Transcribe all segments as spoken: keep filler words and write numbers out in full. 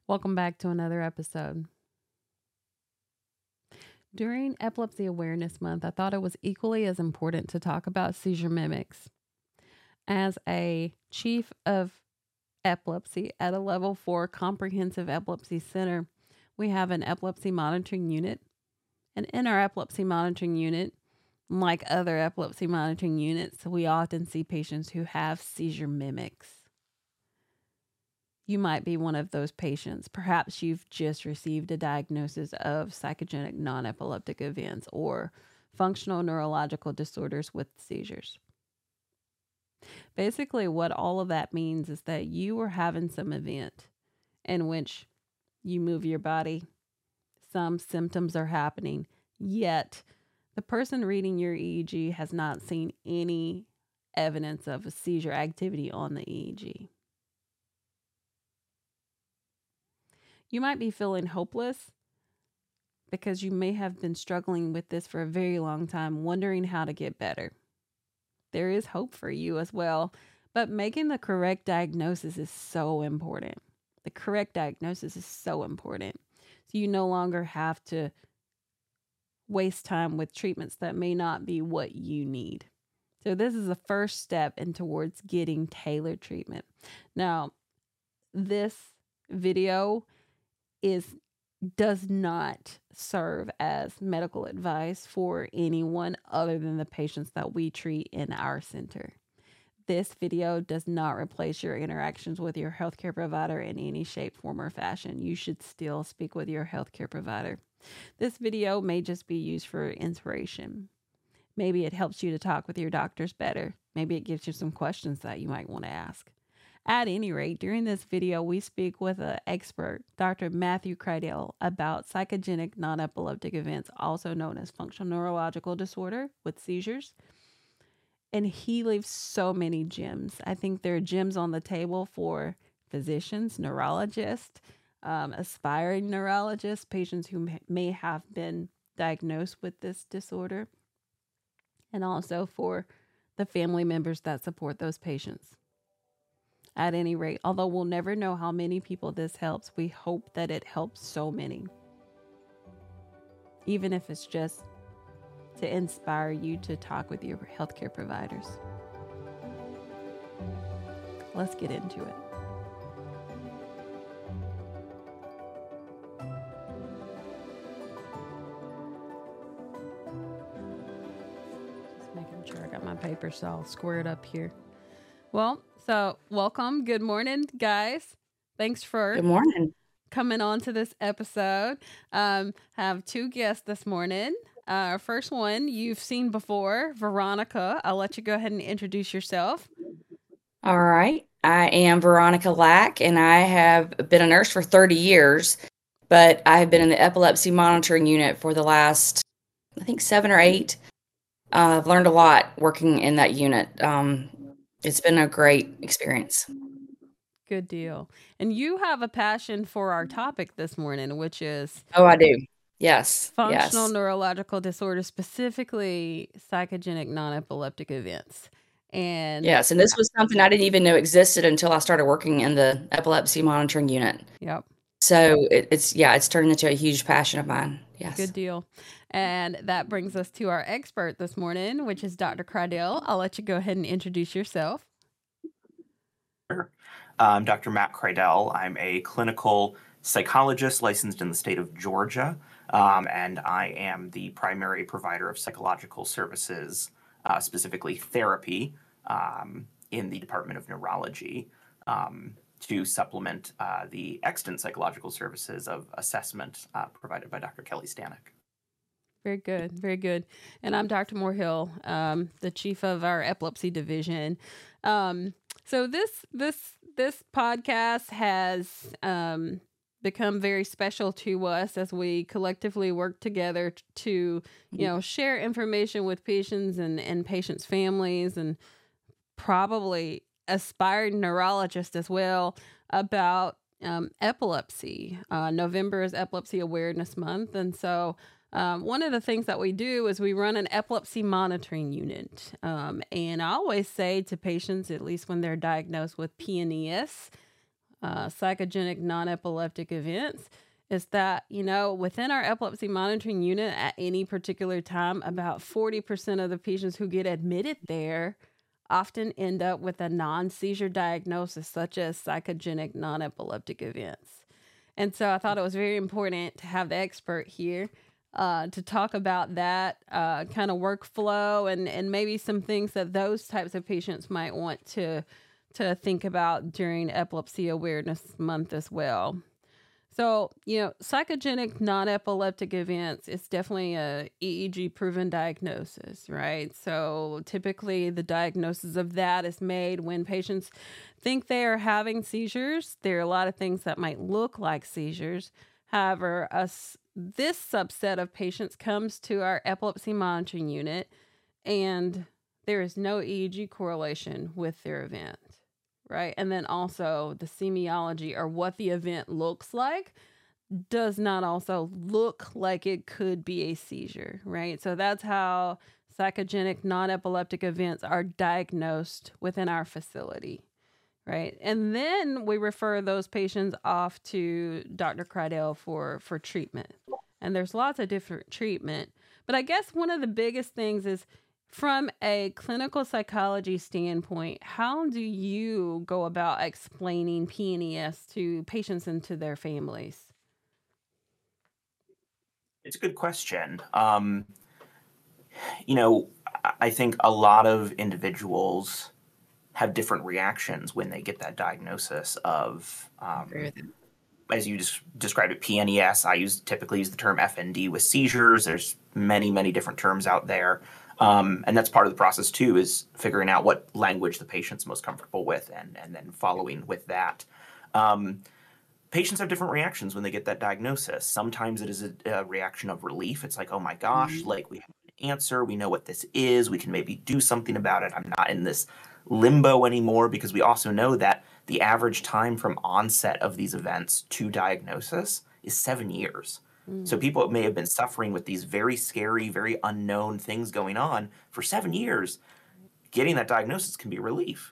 Welcome back to another episode. During Epilepsy Awareness Month, I thought it was equally as important to talk about seizure mimics. As a chief of epilepsy at a level four comprehensive epilepsy center, we have an epilepsy monitoring unit. And in our epilepsy monitoring unit, like other epilepsy monitoring units, we often see patients who have seizure mimics. You might be one of those patients. Perhaps you've just received a diagnosis of psychogenic non-epileptic events or functional neurological disorders with seizures. Basically, what all of that means is that you are having some event in which you move your body, some symptoms are happening, yet the person reading your E E G has not seen any evidence of a seizure activity on the E E G. You might be feeling hopeless because you may have been struggling with this for a very long time, wondering how to get better. There is hope for you as well, but making the correct diagnosis is so important. The correct diagnosis is so important. So you no longer have to waste time with treatments that may not be what you need. So this is the first step in towards getting tailored treatment. Now, this video is does not serve as medical advice for anyone other than the patients that we treat in our center. This video does not replace your interactions with your healthcare provider in any shape, form, or fashion. You should still speak with your healthcare provider. This video may just be used for inspiration. Maybe it helps you to talk with your doctors better. Maybe it gives you some questions that you might want to ask. At any rate, during this video, we speak with an expert, Doctor Matthew Kreidel, about psychogenic non-epileptic events, also known as functional neurological disorder with seizures. And he leaves so many gems. I think there are gems on the table for physicians, neurologists, um, aspiring neurologists, patients who may have been diagnosed with this disorder, and also for the family members that support those patients. At any rate, although we'll never know how many people this helps, we hope that it helps so many. Even if it's just to inspire you to talk with your healthcare providers. Let's get into it. Just making sure I got my paper all squared up here. Well, so welcome. Good morning, guys. Thanks for Good morning. coming on to this episode. Um, have two guests this morning. Uh, our first one you've seen before, Veronica. I'll let you go ahead and introduce yourself. All right. I am Veronica Lack, and I have been a nurse for thirty years, but I have been in the epilepsy monitoring unit for the last, I think, seven or eight. Uh, I've learned a lot working in that unit. Um, it's been a great experience. Good deal. And you have a passion for our topic this morning, which is Oh, I do. Yes. functional Yes. neurological disorders, specifically psychogenic non-epileptic events. And Yes. And this was something I didn't even know existed until I started working in the epilepsy monitoring unit. yep. So it, it's, yeah, it's turned into a huge passion of mine. Yes. Good deal. And that brings us to our expert this morning, which is Doctor Kreidel. I'll let you go ahead and introduce yourself. Sure. I'm Doctor Matt Kreidel. I'm a clinical psychologist licensed in the state of Georgia, um, and I am the primary provider of psychological services, uh, specifically therapy, um, in the Department of Neurology, um, to supplement uh, the extant psychological services of assessment uh, provided by Doctor Kelly Stanek. Very good. Very good. And I'm Doctor Moorhill, um, the chief of our epilepsy division. Um, so this this this podcast has um, become very special to us as we collectively work together to, you know, share information with patients and, and patients' families and probably aspiring neurologists as well about um, epilepsy. Uh, November is Epilepsy Awareness Month. And so Um, one of the things that we do is we run an epilepsy monitoring unit. Um, and I always say to patients, at least when they're diagnosed with P N E S, uh, psychogenic non-epileptic events is that, you know, within our epilepsy monitoring unit at any particular time, about forty percent of the patients who get admitted there often end up with a non-seizure diagnosis, such as psychogenic non-epileptic events. And so I thought it was very important to have the expert here uh, to talk about that uh, kind of workflow and, and maybe some things that those types of patients might want to, to think about during Epilepsy Awareness Month as well. So, you know, psychogenic non-epileptic events is definitely a E E G proven diagnosis, right? So typically the diagnosis of that is made when patients think they are having seizures. There are a lot of things that might look like seizures. However, us, this subset of patients comes to our epilepsy monitoring unit and there is no E E G correlation with their event. Right. And then also the semiology, or what the event looks like, does not also look like it could be a seizure. Right. So that's how psychogenic non-epileptic events are diagnosed within our facility. Right. And then we refer those patients off to Doctor Kreidel for, for treatment. And there's lots of different treatment. But I guess one of the biggest things is, from a clinical psychology standpoint, how do you go about explaining P N E S to patients and to their families? It's a good question. Um, you know, I think a lot of individuals have different reactions when they get that diagnosis of, um, as you just described it, P N E S. I use typically use the term F N D with seizures. There's many, many different terms out there. Um, and that's part of the process too, is figuring out what language the patient's most comfortable with and, and then following with that. Um, patients have different reactions when they get that diagnosis. Sometimes it is a, a reaction of relief. It's like, oh my gosh, mm-hmm. like we have an answer. We know what this is. We can maybe do something about it. I'm not in this limbo anymore, because we also know that the average time from onset of these events to diagnosis is seven years. So people may have been suffering with these very scary, very unknown things going on for seven years. Getting that diagnosis can be a relief.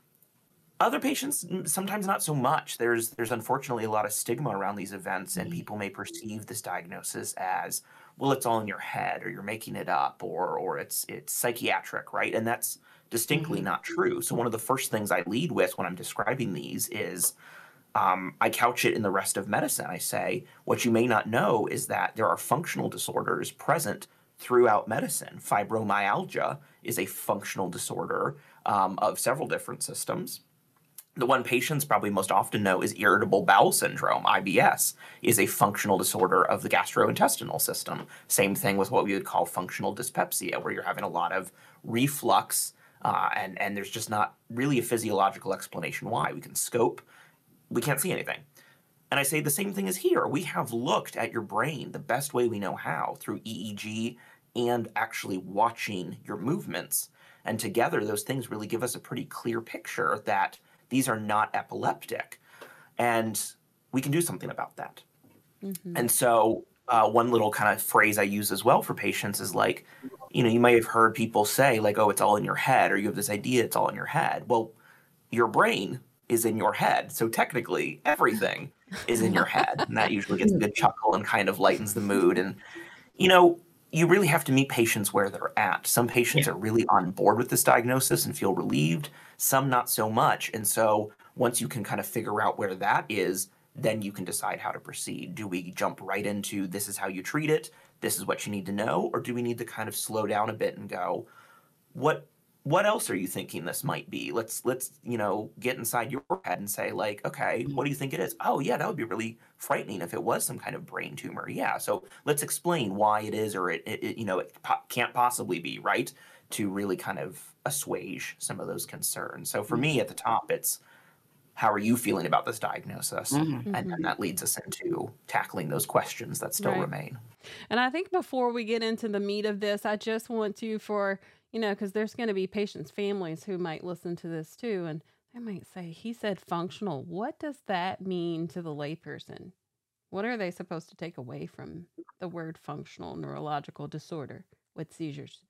Other patients, sometimes not so much. There's there's unfortunately a lot of stigma around these events, and people may perceive this diagnosis as, well, it's all in your head, or you're making it up, or or it's it's psychiatric, right? And that's distinctly mm-hmm. not true. So one of the first things I lead with when I'm describing these is, Um, I couch it in the rest of medicine. I say, what you may not know is that there are functional disorders present throughout medicine. Fibromyalgia is a functional disorder um, of several different systems. The one patients probably most often know is irritable bowel syndrome, I B S, is a functional disorder of the gastrointestinal system. Same thing with what we would call functional dyspepsia, where you're having a lot of reflux, uh, and, and there's just not really a physiological explanation why. We can scope. We can't see anything. And I say the same thing is here. We have looked at your brain the best way we know how, through E E G and actually watching your movements. And together, those things really give us a pretty clear picture that these are not epileptic. And we can do something about that. Mm-hmm. And so uh, one little kind of phrase I use as well for patients is like, you know, you may have heard people say like, oh, it's all in your head, or you have this idea it's all in your head. Well, your brain is in your head. So technically everything is in your head. And that usually gets a good chuckle and kind of lightens the mood. And, you know, you really have to meet patients where they're at. Some patients yeah. are really on board with this diagnosis and feel relieved, some not so much. And so once you can kind of figure out where that is, then you can decide how to proceed. Do we jump right into this is how you treat it, this is what you need to know, or do we need to kind of slow down a bit and go, what What else are you thinking this might be? Let's, let's you know, get inside your head and say, like, okay, what do you think it is? Oh, yeah, that would be really frightening if it was some kind of brain tumor. Yeah, so let's explain why it is, or it, it, it you know, it po- can't possibly be, right? To really kind of assuage some of those concerns. So for me at the top, it's, how are you feeling about this diagnosis? Mm-hmm. And then that leads us into tackling those questions that still right. remain. And I think before we get into the meat of this, I just want to, for you know, because there's going to be patients' families who might listen to this too, and they might say, he said functional. What does that mean to the layperson? What are they supposed to take away from the word functional neurological disorder with seizures?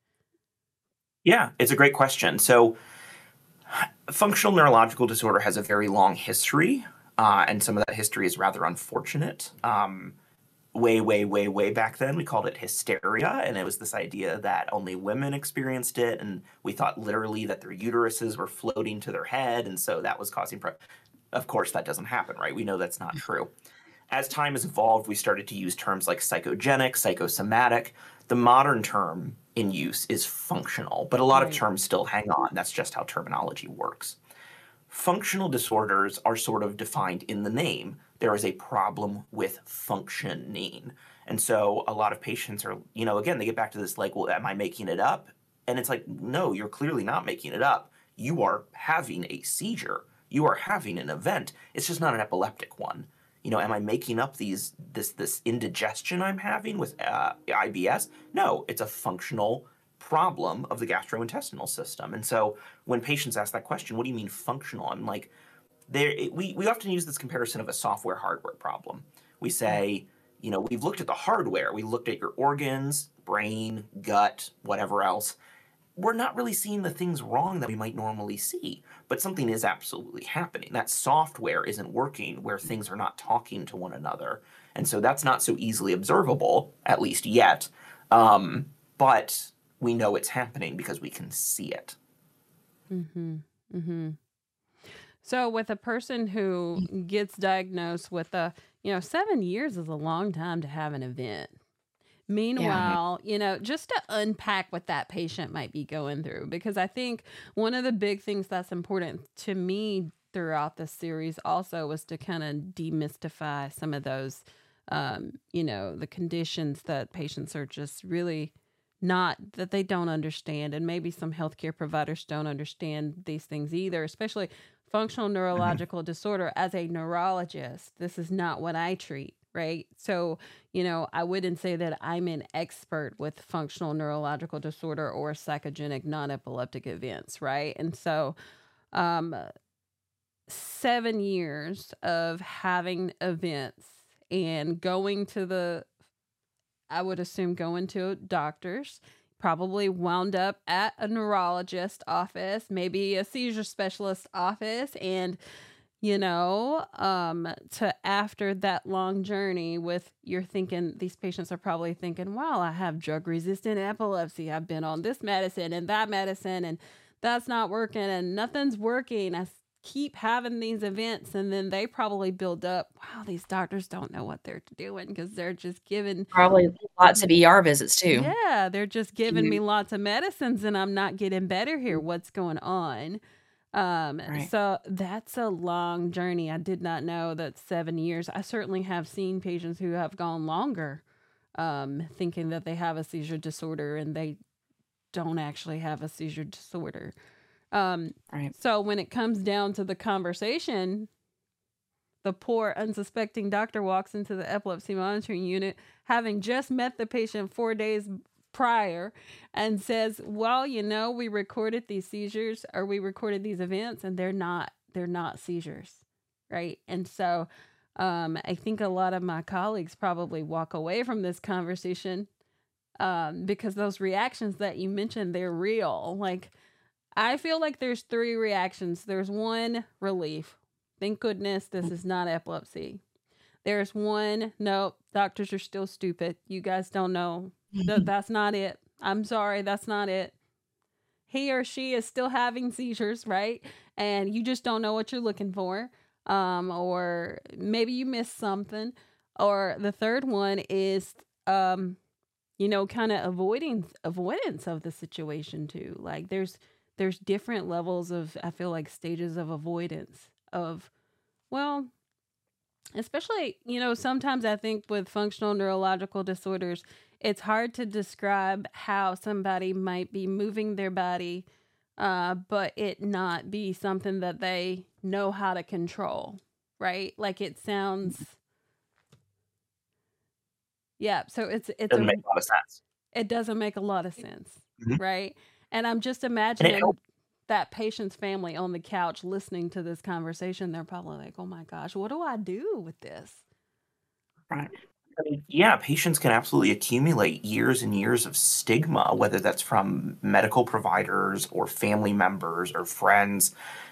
Yeah, it's a great question. So functional neurological disorder has a very long history. Uh, and some of that history is rather unfortunate. Um, way, way, way, way back then, we called it hysteria. And it was this idea that only women experienced it. And we thought literally that their uteruses were floating to their head. And so that was causing, pro- of course, that doesn't happen, right? We know that's not true. As time has evolved, we started to use terms like psychogenic, psychosomatic. The modern term in use is functional, but a lot Right. of terms still hang on. That's just how terminology works. Functional disorders are sort of defined in the name. There is a problem with functioning. And so a lot of patients are, you know, again, they get back to this like, well, am I making it up? And it's like, no, you're clearly not making it up. You are having a seizure. You are having an event. It's just not an epileptic one. You know, am I making up these this this indigestion I'm having with uh, I B S? No, it's a functional problem of the gastrointestinal system. And so when patients ask that question, what do you mean functional? I'm like, there we, we often use this comparison of a software hardware problem. We say, you know, we've looked at the hardware, we looked at your organs, brain, gut, whatever else. We're not really seeing the things wrong that we might normally see, but something is absolutely happening. That software isn't working where things are not talking to one another. And so that's not so easily observable, at least yet. Um, but we know it's happening because we can see it. Mm-hmm. Mm-hmm. So with a person who gets diagnosed with a, you know, seven years is a long time to have an event. Meanwhile, you know, just to unpack what that patient might be going through, because I think one of the big things that's important to me throughout the series also was to kind of demystify some of those, um, you know, the conditions that patients are just really not, that they don't understand. And maybe some healthcare providers don't understand these things either, especially functional neurological disorder. As a neurologist, this is not what I treat. Right. So, you know, I wouldn't say that I'm an expert with functional neurological disorder or psychogenic non-epileptic events. Right. And so, um, seven years of having events and going to the, I would assume going to doctors, probably wound up at a neurologist office, maybe a seizure specialist office, and you know, um, to after that long journey with, you're thinking, these patients are probably thinking, wow, I have drug resistant epilepsy. I've been on this medicine and that medicine, and that's not working and nothing's working. I keep having these events. And then they probably build up, wow, these doctors don't know what they're doing because they're just giving Probably lots of E R visits too. Yeah, they're just giving Mhm. me lots of medicines and I'm not getting better here. What's going on? Um, Right. so that's a long journey. I did not know that seven years. I certainly have seen patients who have gone longer, um, thinking that they have a seizure disorder and they don't actually have a seizure disorder. Um, Right. so when it comes down to the conversation, the poor unsuspecting doctor walks into the epilepsy monitoring unit, having just met the patient four days prior, and says, well, you know, we recorded these seizures or we recorded these events and they're not, they're not seizures. Right. And so um, I think a lot of my colleagues probably walk away from this conversation um, because those reactions that you mentioned, they're real. Like, I feel like there's three reactions. There's one, relief. Thank goodness this is not epilepsy. There's one, nope, doctors are still stupid. You guys don't know. Th- that's not it. I'm sorry, that's not it. He or she is still having seizures, right? And you just don't know what you're looking for. Um, or maybe you missed something. Or the third one is, um, you know, kind of avoiding avoidance of the situation too. Like there's there's different levels of, I feel like, stages of avoidance of, well, especially, you know, sometimes I think with functional neurological disorders, it's hard to describe how somebody might be moving their body, uh, but it not be something that they know how to control, right? Like it sounds, yeah. So it's it's Doesn't a make a lot of sense. it doesn't make a lot of sense, Mhm. right? And I'm just And it imagining helps. that patient's family on the couch listening to this conversation. They're probably like, oh my gosh, what do I do with this? Right. I mean, yeah, patients can absolutely accumulate years and years of stigma, whether that's from medical providers or family members or friends.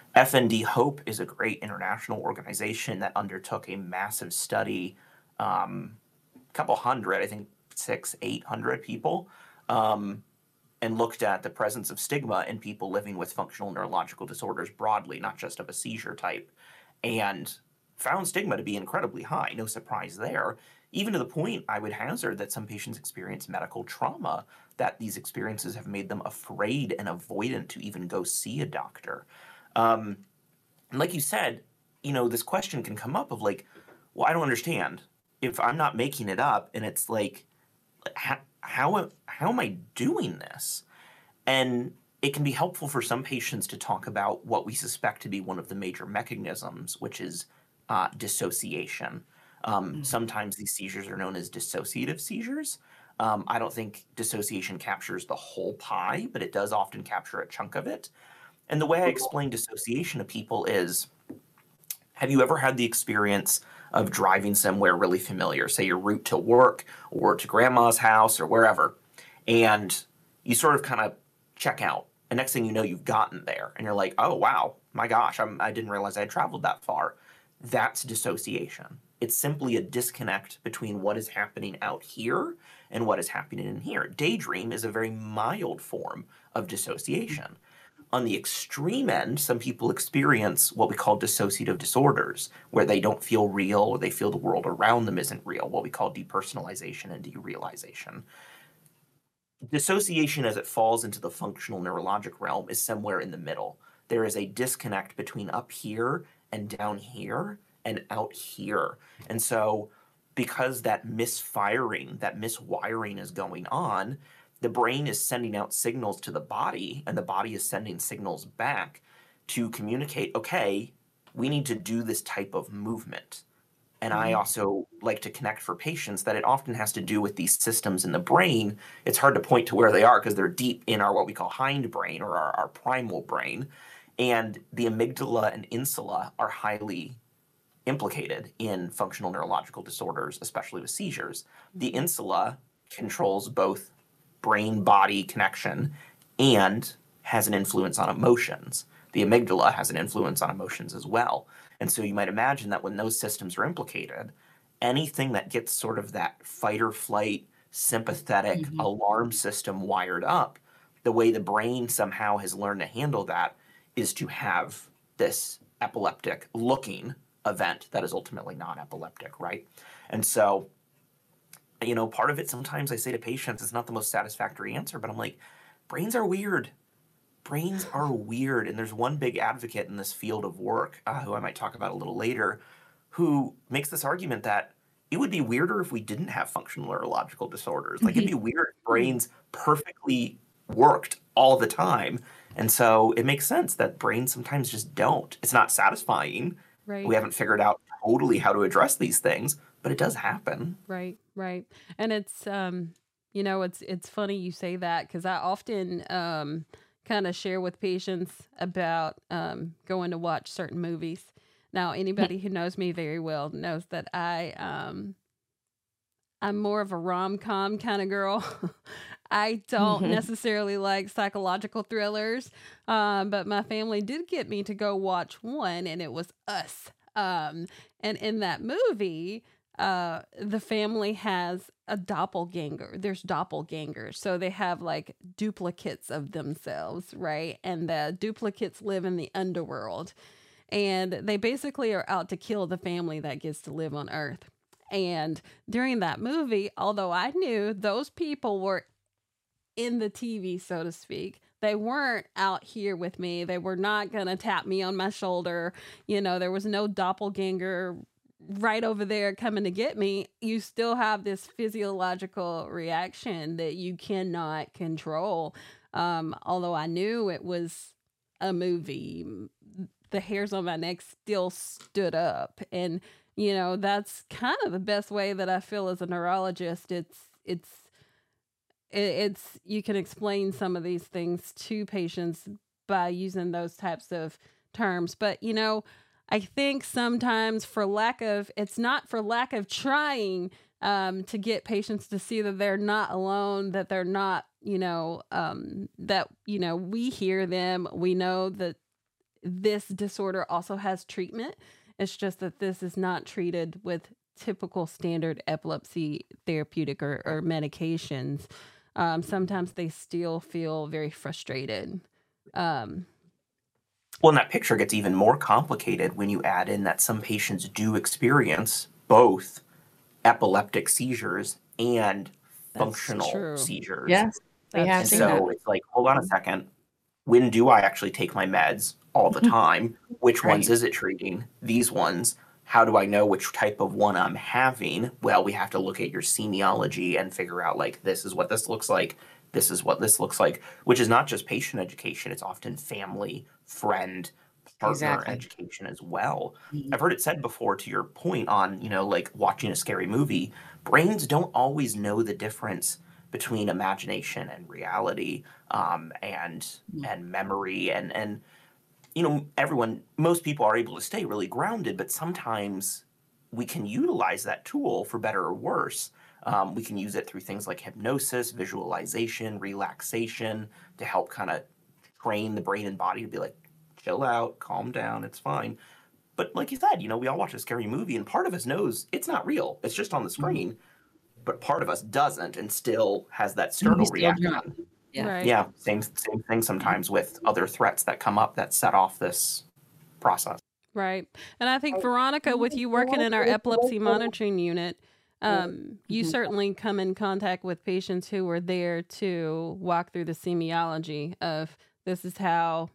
F N D Hope is a great international organization that undertook a massive study, um, a couple hundred, I think six, eight hundred people, um, and looked at the presence of stigma in people living with functional neurological disorders broadly, not just of a seizure type, and found stigma to be incredibly high. No surprise there. Even to the point, I would hazard that some patients experience medical trauma, that these experiences have made them afraid and avoidant to even go see a doctor. Um, and like you said, you know, this question can come up of like, well, I don't understand. If I'm not making it up, and it's like, how, how, how am I doing this? And it can be helpful for some patients to talk about what we suspect to be one of the major mechanisms, which is uh, dissociation. Um, mm-hmm. Sometimes these seizures are known as dissociative seizures. Um, I don't think dissociation captures the whole pie, but it does often capture a chunk of it. And the way I explain dissociation to people is, have you ever had the experience of driving somewhere really familiar, say your route to work or to grandma's house or wherever, and you sort of kind of check out, and next thing you know, you've gotten there, and you're like, oh, wow, my gosh, I'm, I didn't realize I had traveled that far. That's dissociation. It's simply a disconnect between what is happening out here and what is happening in here. Daydream is a very mild form of dissociation. On the extreme end, some people experience what we call dissociative disorders, where they don't feel real or they feel the world around them isn't real, what we call depersonalization and derealization. Dissociation, as it falls into the functional neurologic realm, is somewhere in the middle. There is a disconnect between up here and down here and out here. And so because that misfiring, that miswiring is going on, the brain is sending out signals to the body, and the body is sending signals back to communicate, okay, we need to do this type of movement. And I also like to connect for patients that it often has to do with these systems in the brain. It's hard to point to where they are because they're deep in our what we call hindbrain, or our, our primal brain. And the amygdala and insula are highly implicated in functional neurological disorders, especially with seizures. The insula controls both brain-body connection and has an influence on emotions. The amygdala has an influence on emotions as well. And so you might imagine that when those systems are implicated, anything that gets sort of that fight or flight, sympathetic mm-hmm. alarm system wired up, the way the brain somehow has learned to handle that is to have this epileptic looking event that is ultimately non-epileptic, right? And so, you know, part of it, sometimes I say to patients, it's not the most satisfactory answer, but I'm like, brains are weird. Brains are weird. And there's one big advocate in this field of work, uh, who I might talk about a little later, who makes this argument that it would be weirder if we didn't have functional neurological disorders. Like, mm-hmm. it'd be weird if brains perfectly worked all the time. And so it makes sense that brains sometimes just don't. It's not satisfying. Right. We haven't figured out totally how to address these things, but it does happen. Right, right. And it's, um, you know, it's it's funny you say that, because I often um, kind of share with patients about um, going to watch certain movies. Now, anybody who knows me very well knows that I, um, I'm more of a rom-com kind of girl. I don't mm-hmm. necessarily like psychological thrillers, um, but my family did get me to go watch one, and it was Us. Um, and in that movie, uh, the family has a doppelganger. There's doppelgangers. So they have like duplicates of themselves, right? And the duplicates live in the underworld. And they basically are out to kill the family that gets to live on Earth. And during that movie, although I knew those people were in the T V, so to speak, they weren't out here with me. They were not going to tap me on my shoulder. You know, there was no doppelganger right over there coming to get me. You still have this physiological reaction that you cannot control. Um, although I knew it was a movie, the hairs on my neck still stood up. And, you know, that's kind of the best way that I feel as a neurologist. It's, it's, it's, you can explain some of these things to patients by using those types of terms. But, you know, I think sometimes for lack of, it's not for lack of trying um, to get patients to see that they're not alone, that they're not, you know, um, that, you know, we hear them, we know that this disorder also has treatment. It's just that this is not treated with typical standard epilepsy therapeutic or, or medications. Um, sometimes they still feel very frustrated. Um, Well, and that picture gets even more complicated when you add in that some patients do experience both epileptic seizures and That's functional true. seizures. Yes, we That's have And seen true. that. so it's like, hold on a second. When do I actually take my meds? All the time. Which Right. ones is it treating? These ones. How do I know which type of one I'm having? Well, we have to look at your semiology and figure out, like, this is what this looks like. This is what this looks like, which is not just patient education. It's often family, friend, partner Exactly. education as well. Mhm. I've heard it said before, to your point on, you know, like watching a scary movie, brains don't always know the difference between imagination and reality, um, and Mhm. and memory, and and you know, everyone, most people are able to stay really grounded, but sometimes we can utilize that tool for better or worse. Um, we can use it through things like hypnosis, visualization, relaxation, to help kind of train the brain and body to be like, chill out, calm down, it's fine. But like you said, you know, we all watch a scary movie, and part of us knows it's not real. It's just on the Mhm. screen. But part of us doesn't and still has that We startle still reaction. jump. Yeah. Right. Yeah, same same thing sometimes with other threats that come up that set off this process. Right. And I think, Veronica, with you working in our epilepsy monitoring unit, um, you Mhm. certainly come in contact with patients who were there to walk through the semiology of this is how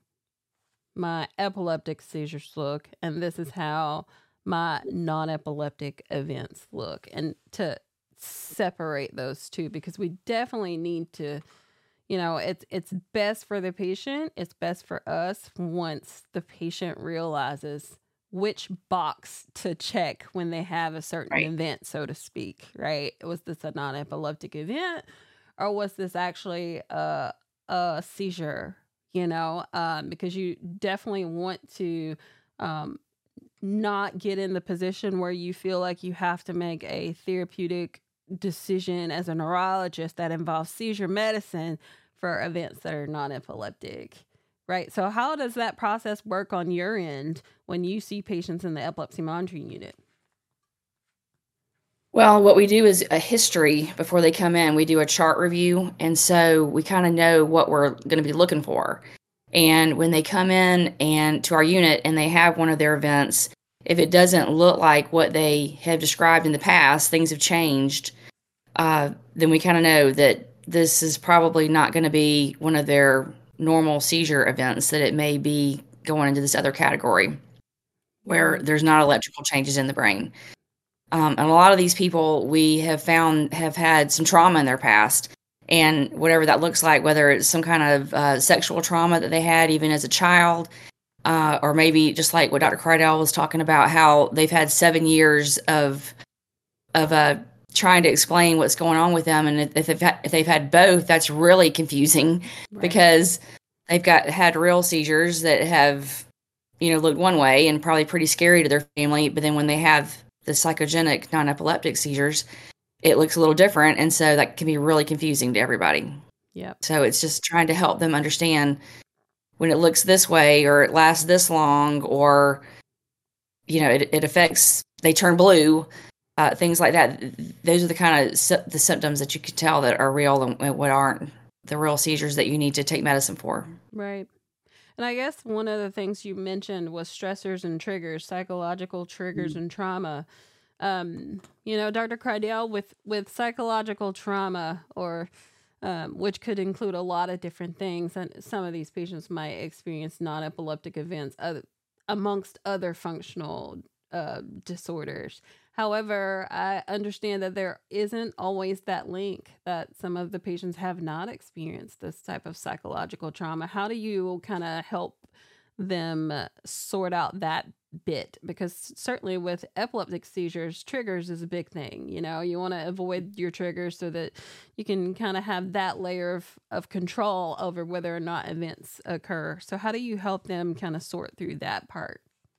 my epileptic seizures look, and this is how my non-epileptic events look, and to separate those two, because we definitely need to, you know, it's it's best for the patient, it's best for us once the patient realizes which box to check when they have a certain Right. event, so to speak, right? Was this a non-epileptic event, or was this actually a, a seizure, you know? Um, because you definitely want to um, not get in the position where you feel like you have to make a therapeutic decision as a neurologist that involves seizure medicine for events that are non-epileptic, right? So how does that process work on your end when you see patients in the epilepsy monitoring unit? Well, what we do is a history before they come in. We do a chart review, and so we kind of know what we're going to be looking for. And when they come in and to our unit and they have one of their events, if it doesn't look like what they have described in the past, things have changed, uh, then we kind of know that this is probably not going to be one of their normal seizure events, that it may be going into this other category where Right. there's not electrical changes in the brain. Um, and a lot of these people we have found have had some trauma in their past, and whatever that looks like, whether it's some kind of uh, sexual trauma that they had even as a child, uh, or maybe just like what Doctor Cridell was talking about, how they've had seven years of of uh, trying to explain what's going on with them, and if they've had, if they've had both, that's really confusing Right. because they've got had real seizures that have, you know, looked one way and probably pretty scary to their family, but then when they have the psychogenic non-epileptic seizures, it looks a little different, and so that can be really confusing to everybody. Yep. So it's just trying to help them understand when it looks this way, or it lasts this long, or you know, it, it affects, they turn blue, uh, things like that. Those are the kind of sy- the symptoms that you can tell that are real and what aren't the real seizures that you need to take medicine for. Right. And I guess one of the things you mentioned was stressors and triggers, psychological triggers and trauma. Um, you know, Doctor Cridell, with with psychological trauma, or um, which could include a lot of different things, and some of these patients might experience non-epileptic events, other, amongst other functional uh, disorders. However, I understand that there isn't always that link, that some of the patients have not experienced this type of psychological trauma. How do you kind of help them uh, sort out that bit? Because certainly with epileptic seizures, triggers is a big thing. You know, you want to avoid your triggers so that you can kind of have that layer of, of control over whether or not events occur. So how do you help them kind of sort through that part?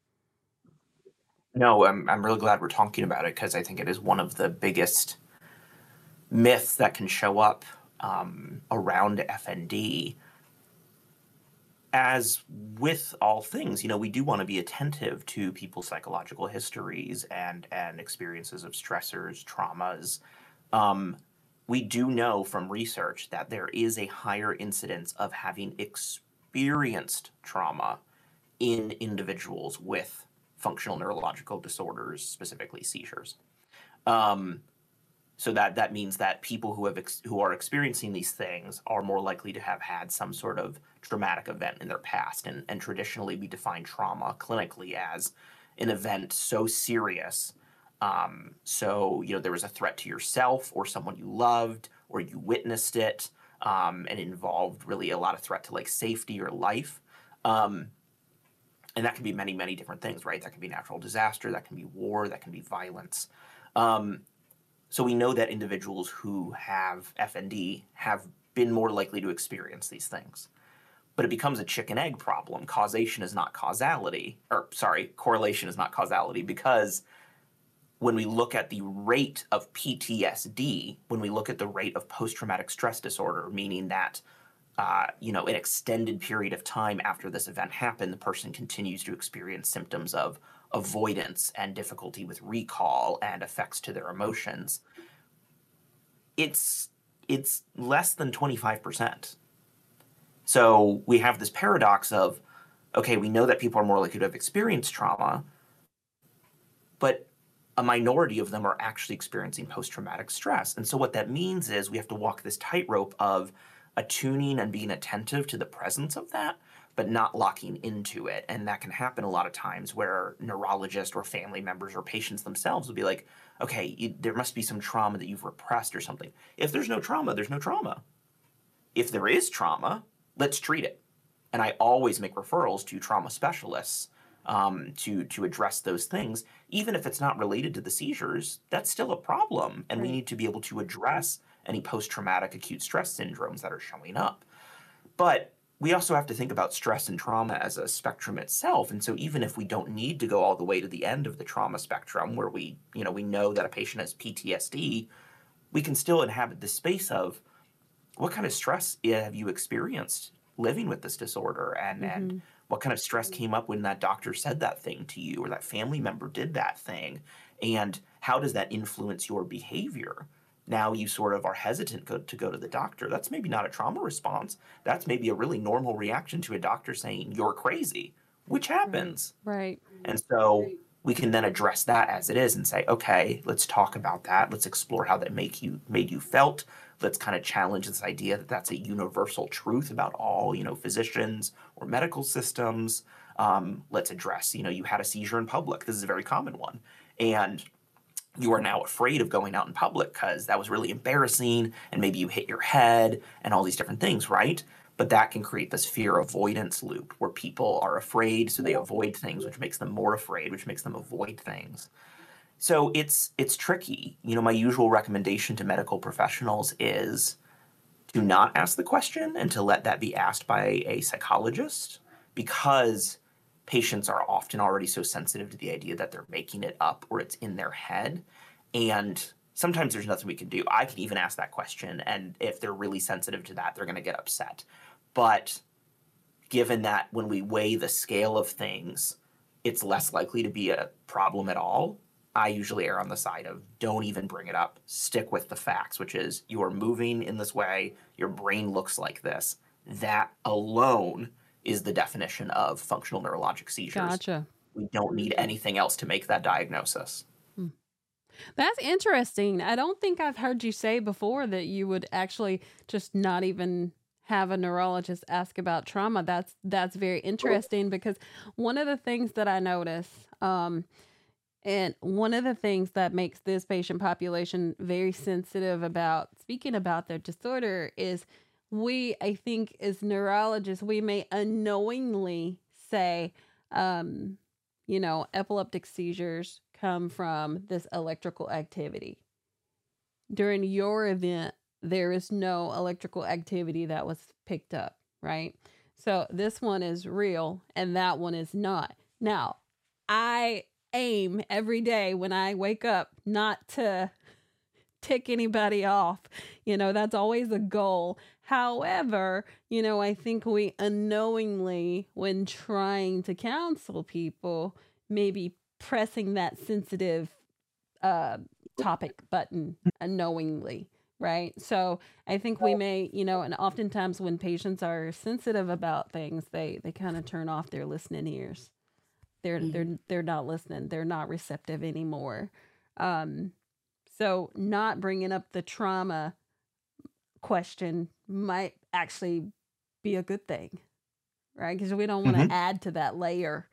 No, I'm I'm really glad we're talking about it, because I think it is one of the biggest myths that can show up um, around F N D. as with all things, you know, we do want to be attentive to people's psychological histories and and experiences of stressors, traumas. Um, we do know from research that there is a higher incidence of having experienced trauma in individuals with functional neurological disorders, specifically seizures. Um, so that that means that people who have ex- who are experiencing these things are more likely to have had some sort of traumatic event in their past. And, and traditionally, we define trauma clinically as an event so serious. Um, so, you know, there was a threat to yourself or someone you loved, or you witnessed it, um, and it involved really a lot of threat to like safety or life. Um, and that can be many, many different things, right? That can be natural disaster, that can be war, that can be violence. Um, so we know that individuals who have F N D have been more likely to experience these things. But it becomes a chicken egg problem. Causation is not causality, or sorry, correlation is not causality, because when we look at the rate of P T S D, when we look at the rate of post-traumatic stress disorder, meaning that uh, you know, an extended period of time after this event happened, the person continues to experience symptoms of avoidance and difficulty with recall and effects to their emotions, it's it's less than twenty-five percent. So we have this paradox of, okay, we know that people are more likely to have experienced trauma, but a minority of them are actually experiencing post-traumatic stress. And so what that means is we have to walk this tightrope of attuning and being attentive to the presence of that, but not locking into it. And that can happen a lot of times where neurologists or family members or patients themselves will be like, okay, you, there must be some trauma that you've repressed or something. If there's no trauma, there's no trauma. If there is trauma, let's treat it. And I always make referrals to trauma specialists um, to, to address those things. Even if it's not related to the seizures, that's still a problem. And Right. we need to be able to address any post-traumatic acute stress syndromes that are showing up. But we also have to think about stress and trauma as a spectrum itself. And so even if we don't need to go all the way to the end of the trauma spectrum where we, you know, we know that a patient has P T S D, we can still inhabit the space of what kind of stress have you experienced living with this disorder, and, Mm-hmm. and what kind of stress came up when that doctor said that thing to you or that family member did that thing, and how does that influence your behavior? Now you sort of are hesitant go, to go to the doctor. That's maybe not a trauma response. That's maybe a really normal reaction to a doctor saying you're crazy, which happens. Right. And so we can then address that as it is and say, okay, let's talk about that. Let's explore how that make you made you felt. Let's kind of challenge this idea that that's a universal truth about all, you know, physicians or medical systems. Um, let's address, you know, you had a seizure in public. This is a very common one. And you are now afraid of going out in public because that was really embarrassing, and maybe you hit your head and all these different things, right? But that can create this fear avoidance loop where people are afraid, so they avoid things, which makes them more afraid, which makes them avoid things. So it's it's tricky. You know, my usual recommendation to medical professionals is to not ask the question and to let that be asked by a psychologist, because patients are often already so sensitive to the idea that they're making it up or it's in their head. And sometimes there's nothing we can do. I can even ask that question, and if they're really sensitive to that, they're going to get upset. But given that when we weigh the scale of things, it's less likely to be a problem at all, I usually err on the side of don't even bring it up. Stick with the facts, which is you are moving in this way, your brain looks like this. That alone is the definition of functional neurologic seizures. Gotcha. We don't need anything else to make that diagnosis. That's interesting. I don't think I've heard you say before that you would actually just not even have a neurologist ask about trauma. That's that's very interesting, because one of the things that I notice, um, and one of the things that makes this patient population very sensitive about speaking about their disorder is we, I think, as neurologists, we may unknowingly say, um, you know, epileptic seizures come from this electrical activity. During your event, there is no electrical activity that was picked up, right? So this one is real and that one is not. Now, I aim every day when I wake up not to tick anybody off. You know, that's always a goal. However, you know, I think we unknowingly, when trying to counsel people, maybe pressing that sensitive uh, topic button unknowingly, right? So I think we may, you know, and oftentimes when patients are sensitive about things, they they kind of turn off their listening ears. They're Mhm. they're they're not listening. They're not receptive anymore. Um, so not bringing up the trauma question might actually be a good thing, right? Because we don't want Mhm. to add to that layer.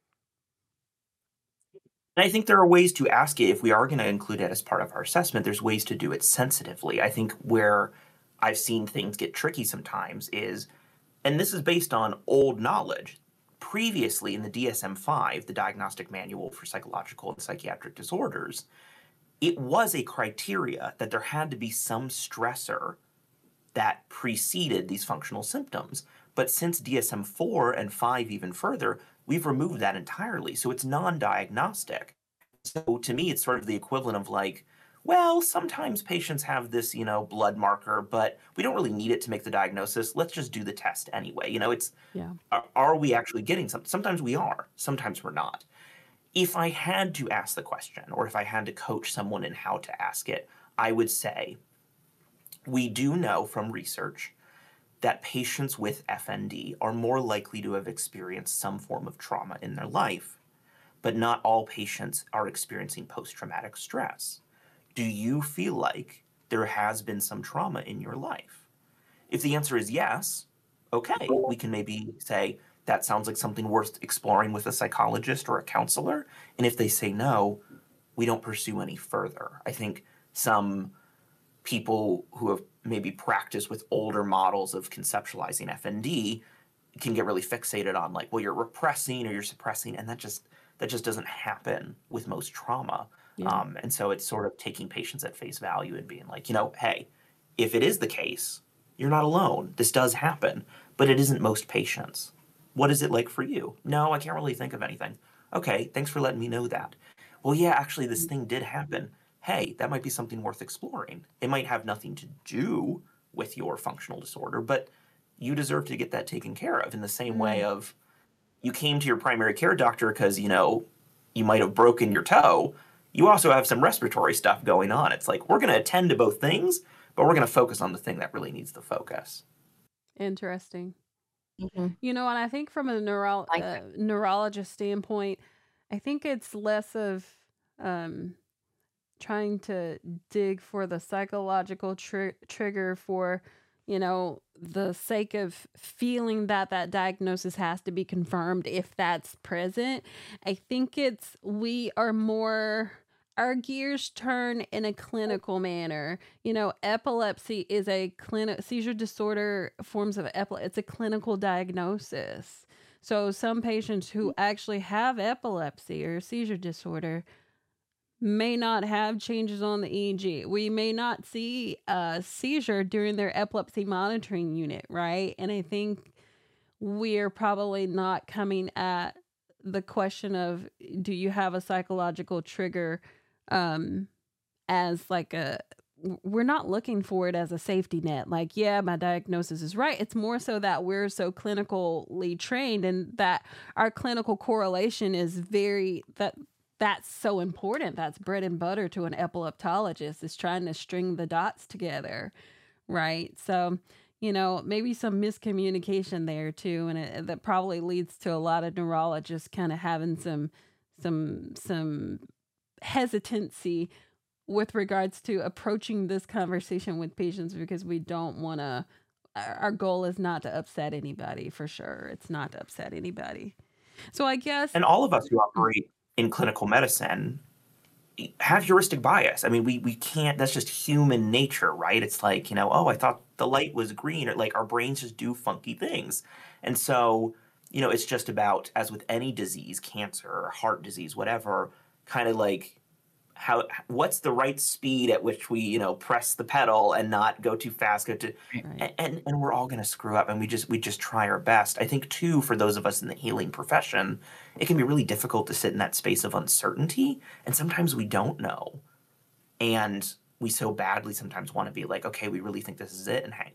And I think there are ways to ask it if we are going to include it as part of our assessment. There's ways to do it sensitively. I think where I've seen things get tricky sometimes is, and this is based on old knowledge. Previously, in the D S M five, the Diagnostic Manual for Psychological and Psychiatric Disorders, it was a criteria that there had to be some stressor that preceded these functional symptoms. But since D S M four and five, even further, we've removed that entirely. So it's non diagnostic. So to me, it's sort of the equivalent of like, well, sometimes patients have this, you know, blood marker, but we don't really need it to make the diagnosis. Let's just do the test anyway. You know, it's, Yeah. are, are we actually getting something? Sometimes we are, sometimes we're not. If I had to ask the question, or if I had to coach someone in how to ask it, I would say, we do know from research that patients with F N D are more likely to have experienced some form of trauma in their life, but not all patients are experiencing post-traumatic stress. Do you feel like there has been some trauma in your life? If the answer is yes, okay, we can maybe say that sounds like something worth exploring with a psychologist or a counselor. And if they say no, we don't pursue any further. I think some people who have maybe practiced with older models of conceptualizing F N D can get really fixated on like, well, you're repressing or you're suppressing, and that just that just doesn't happen with most trauma. Yeah. Um, and so it's sort of taking patients at face value and being like, you know, hey, if it is the case, you're not alone. This does happen, but it isn't most patients. What is it like for you? No, I can't really think of anything. Okay, thanks for letting me know that. Well, yeah, actually, this thing did happen. Hey, that might be something worth exploring. It might have nothing to do with your functional disorder, but you deserve to get that taken care of in the same way of you came to your primary care doctor because, you know, you might have broken your toe. You also have some respiratory stuff going on. It's like, we're going to attend to both things, but we're going to focus on the thing that really needs the focus. Interesting. Mhm. You know, and I think from a neuro- Like uh, neurologist standpoint, I think it's less of um, trying to dig for the psychological tr- trigger for, you know, the sake of feeling that that diagnosis has to be confirmed if that's present. I think it's we are more our gears turn in a clinical manner. You know, epilepsy is a clinic seizure disorder forms of epilepsy. It's a clinical diagnosis. So some patients who actually have epilepsy or seizure disorder may not have changes on the E E G. We may not see a seizure during their epilepsy monitoring unit, right? And I think we're probably not coming at the question of do you have a psychological trigger um as like a we're not looking for it as a safety net. Like, yeah, my diagnosis is right. It's more so that we're so clinically trained and that our clinical correlation is very that that's so important. That's bread and butter to an epileptologist is trying to string the dots together, right? So, you know, maybe some miscommunication there too, and it, that probably leads to a lot of neurologists kind of having some some some hesitancy with regards to approaching this conversation with patients because we don't want to our our goal is not to upset anybody for sure. It's not to upset anybody. So I guess And all of us who operate in clinical medicine have heuristic bias. I mean, we we can't. That's just human nature, right? It's like, you know, oh, I thought the light was green, or like our brains just do funky things, and so you know, it's just about, as with any disease, cancer or heart disease, whatever, kind of like how what's the right speed at which we, you know, press the pedal and not go too fast, go too, right. and and we're all going to screw up, and we just we just try our best. I think too, for those of us in the healing profession, it can be really difficult to sit in that space of uncertainty, and sometimes we don't know, and we so badly sometimes want to be like, okay, we really think this is it, and you know,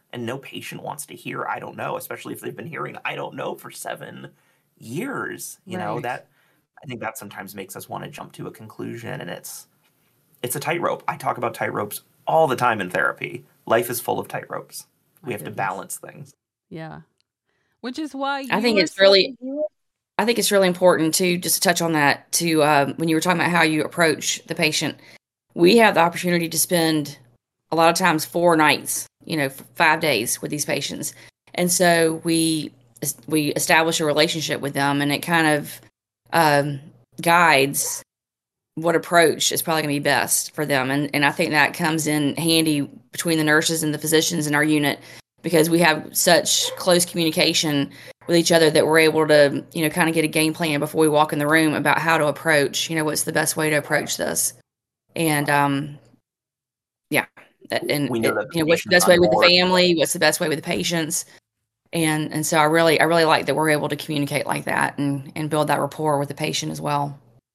And no patient wants to hear, I don't know, especially if they've been hearing, I don't know for seven years. You know, Right. that I think that sometimes makes us want to jump to a conclusion, and it's it's a tightrope. I talk about tightropes all the time in therapy. Life is full of tightropes. My We have to goodness. balance things. Yeah. Which is why I you think are it's so really, I think it's really important to just to touch on that to um, when you were talking about how you approach the patient. We have the opportunity to spend a lot of times four nights, you know, f- five days with these patients, and so we we establish a relationship with them, and it kind of um, guides what approach is probably going to be best for them. And and I think that comes in handy between the nurses and the physicians in our unit because we have such close communication with each other that we're able to, you know, kind of get a game plan before we walk in the room about how to approach, you know, what's the best way to approach this. And um yeah, and We know it, that the you know, what's the patient's best on way with the board. family, what's the best way with the patients. And and so I really I really like that we're able to communicate like that and and build that rapport with the patient as well.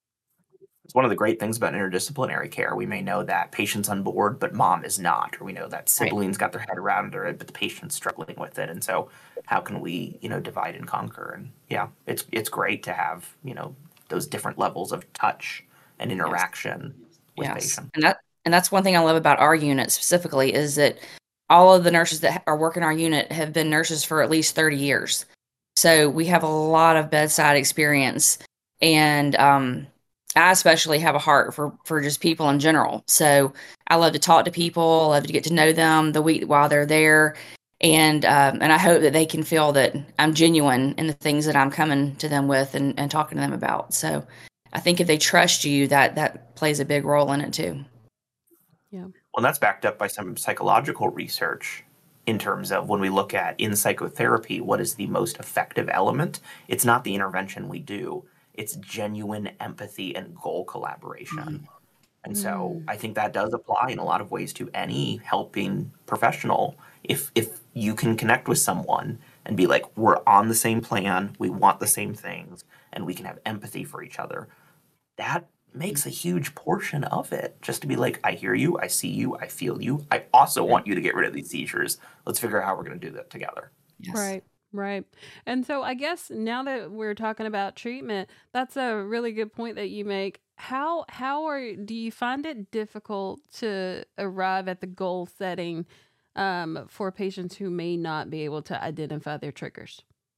It's one of the great things about interdisciplinary care. We may know that patient's on board, but mom is not, or we know that Right. siblings got their head around it, but the patient's struggling with it. And so, how can we, you know, divide and conquer? And yeah, it's it's great to have, you know, those different levels of touch and Yes. interaction with Yes. patients. And that and that's one thing I love about our unit specifically is that all of the nurses that are working our unit have been nurses for at least thirty years. So we have a lot of bedside experience, and um, I especially have a heart for for just people in general. So I love to talk to people, I love to get to know them the week while they're there, and um, and I hope that they can feel that I'm genuine in the things that I'm coming to them with and, and talking to them about. So I think if they trust you, that that plays a big role in it too. Yeah. Well, that's backed up by some psychological research in terms of when we look at in psychotherapy, what is the most effective element? It's not the intervention we do, it's genuine empathy and goal collaboration. Mhm. And so Mm. I think that does apply in a lot of ways to any helping professional. If if you can connect with someone and be like, we're on the same plan, we want the same things, and we can have empathy for each other, that makes a huge portion of it. Just to be like, I hear you, I see you, I feel you. I also want you to get rid of these seizures. Let's figure out how we're going to do that together. Yes. Right, right. And so I guess now that we're talking about treatment, that's a really good point that you make. How how are do you find it difficult to arrive at the goal setting um, for patients who may not be able to identify their triggers?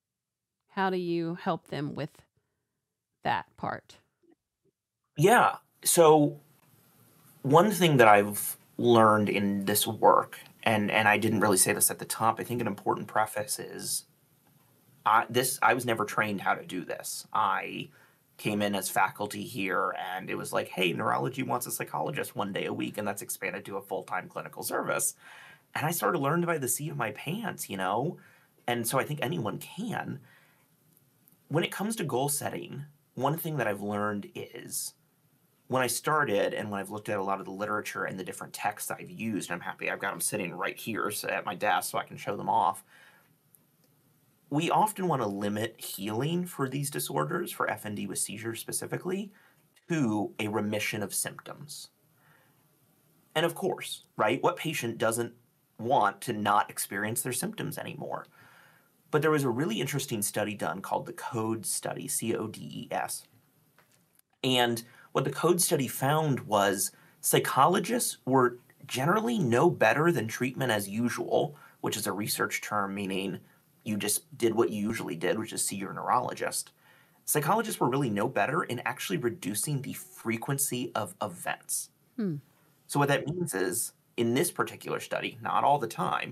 How do you help them with that part? Yeah. So one thing that I've learned in this work, and and I didn't really say this at the top, I think an important preface is I this I was never trained how to do this. I came in as faculty here and it was like, hey, neurology wants a psychologist one day a week, and that's expanded to a full-time clinical service. And I started learning by the seat of my pants, you know? And so I think anyone can. When it comes to goal setting, one thing that I've learned is when I started and when I've looked at a lot of the literature and the different texts I've used, I'm happy I've got them sitting right here at my desk so I can show them off. We often want to limit healing for these disorders, for F N D with seizures specifically, to a remission of symptoms. And of course, right, what patient doesn't want to not experience their symptoms anymore? But there was a really interesting study done called the CODES study, C O D E S. And what the CODES study found was psychologists were generally no better than treatment as usual, which is a research term meaning you just did what you usually did, which is see your neurologist. Psychologists were really no better in actually reducing the frequency of events. Hmm. So what that means is, in this particular study, not all the time,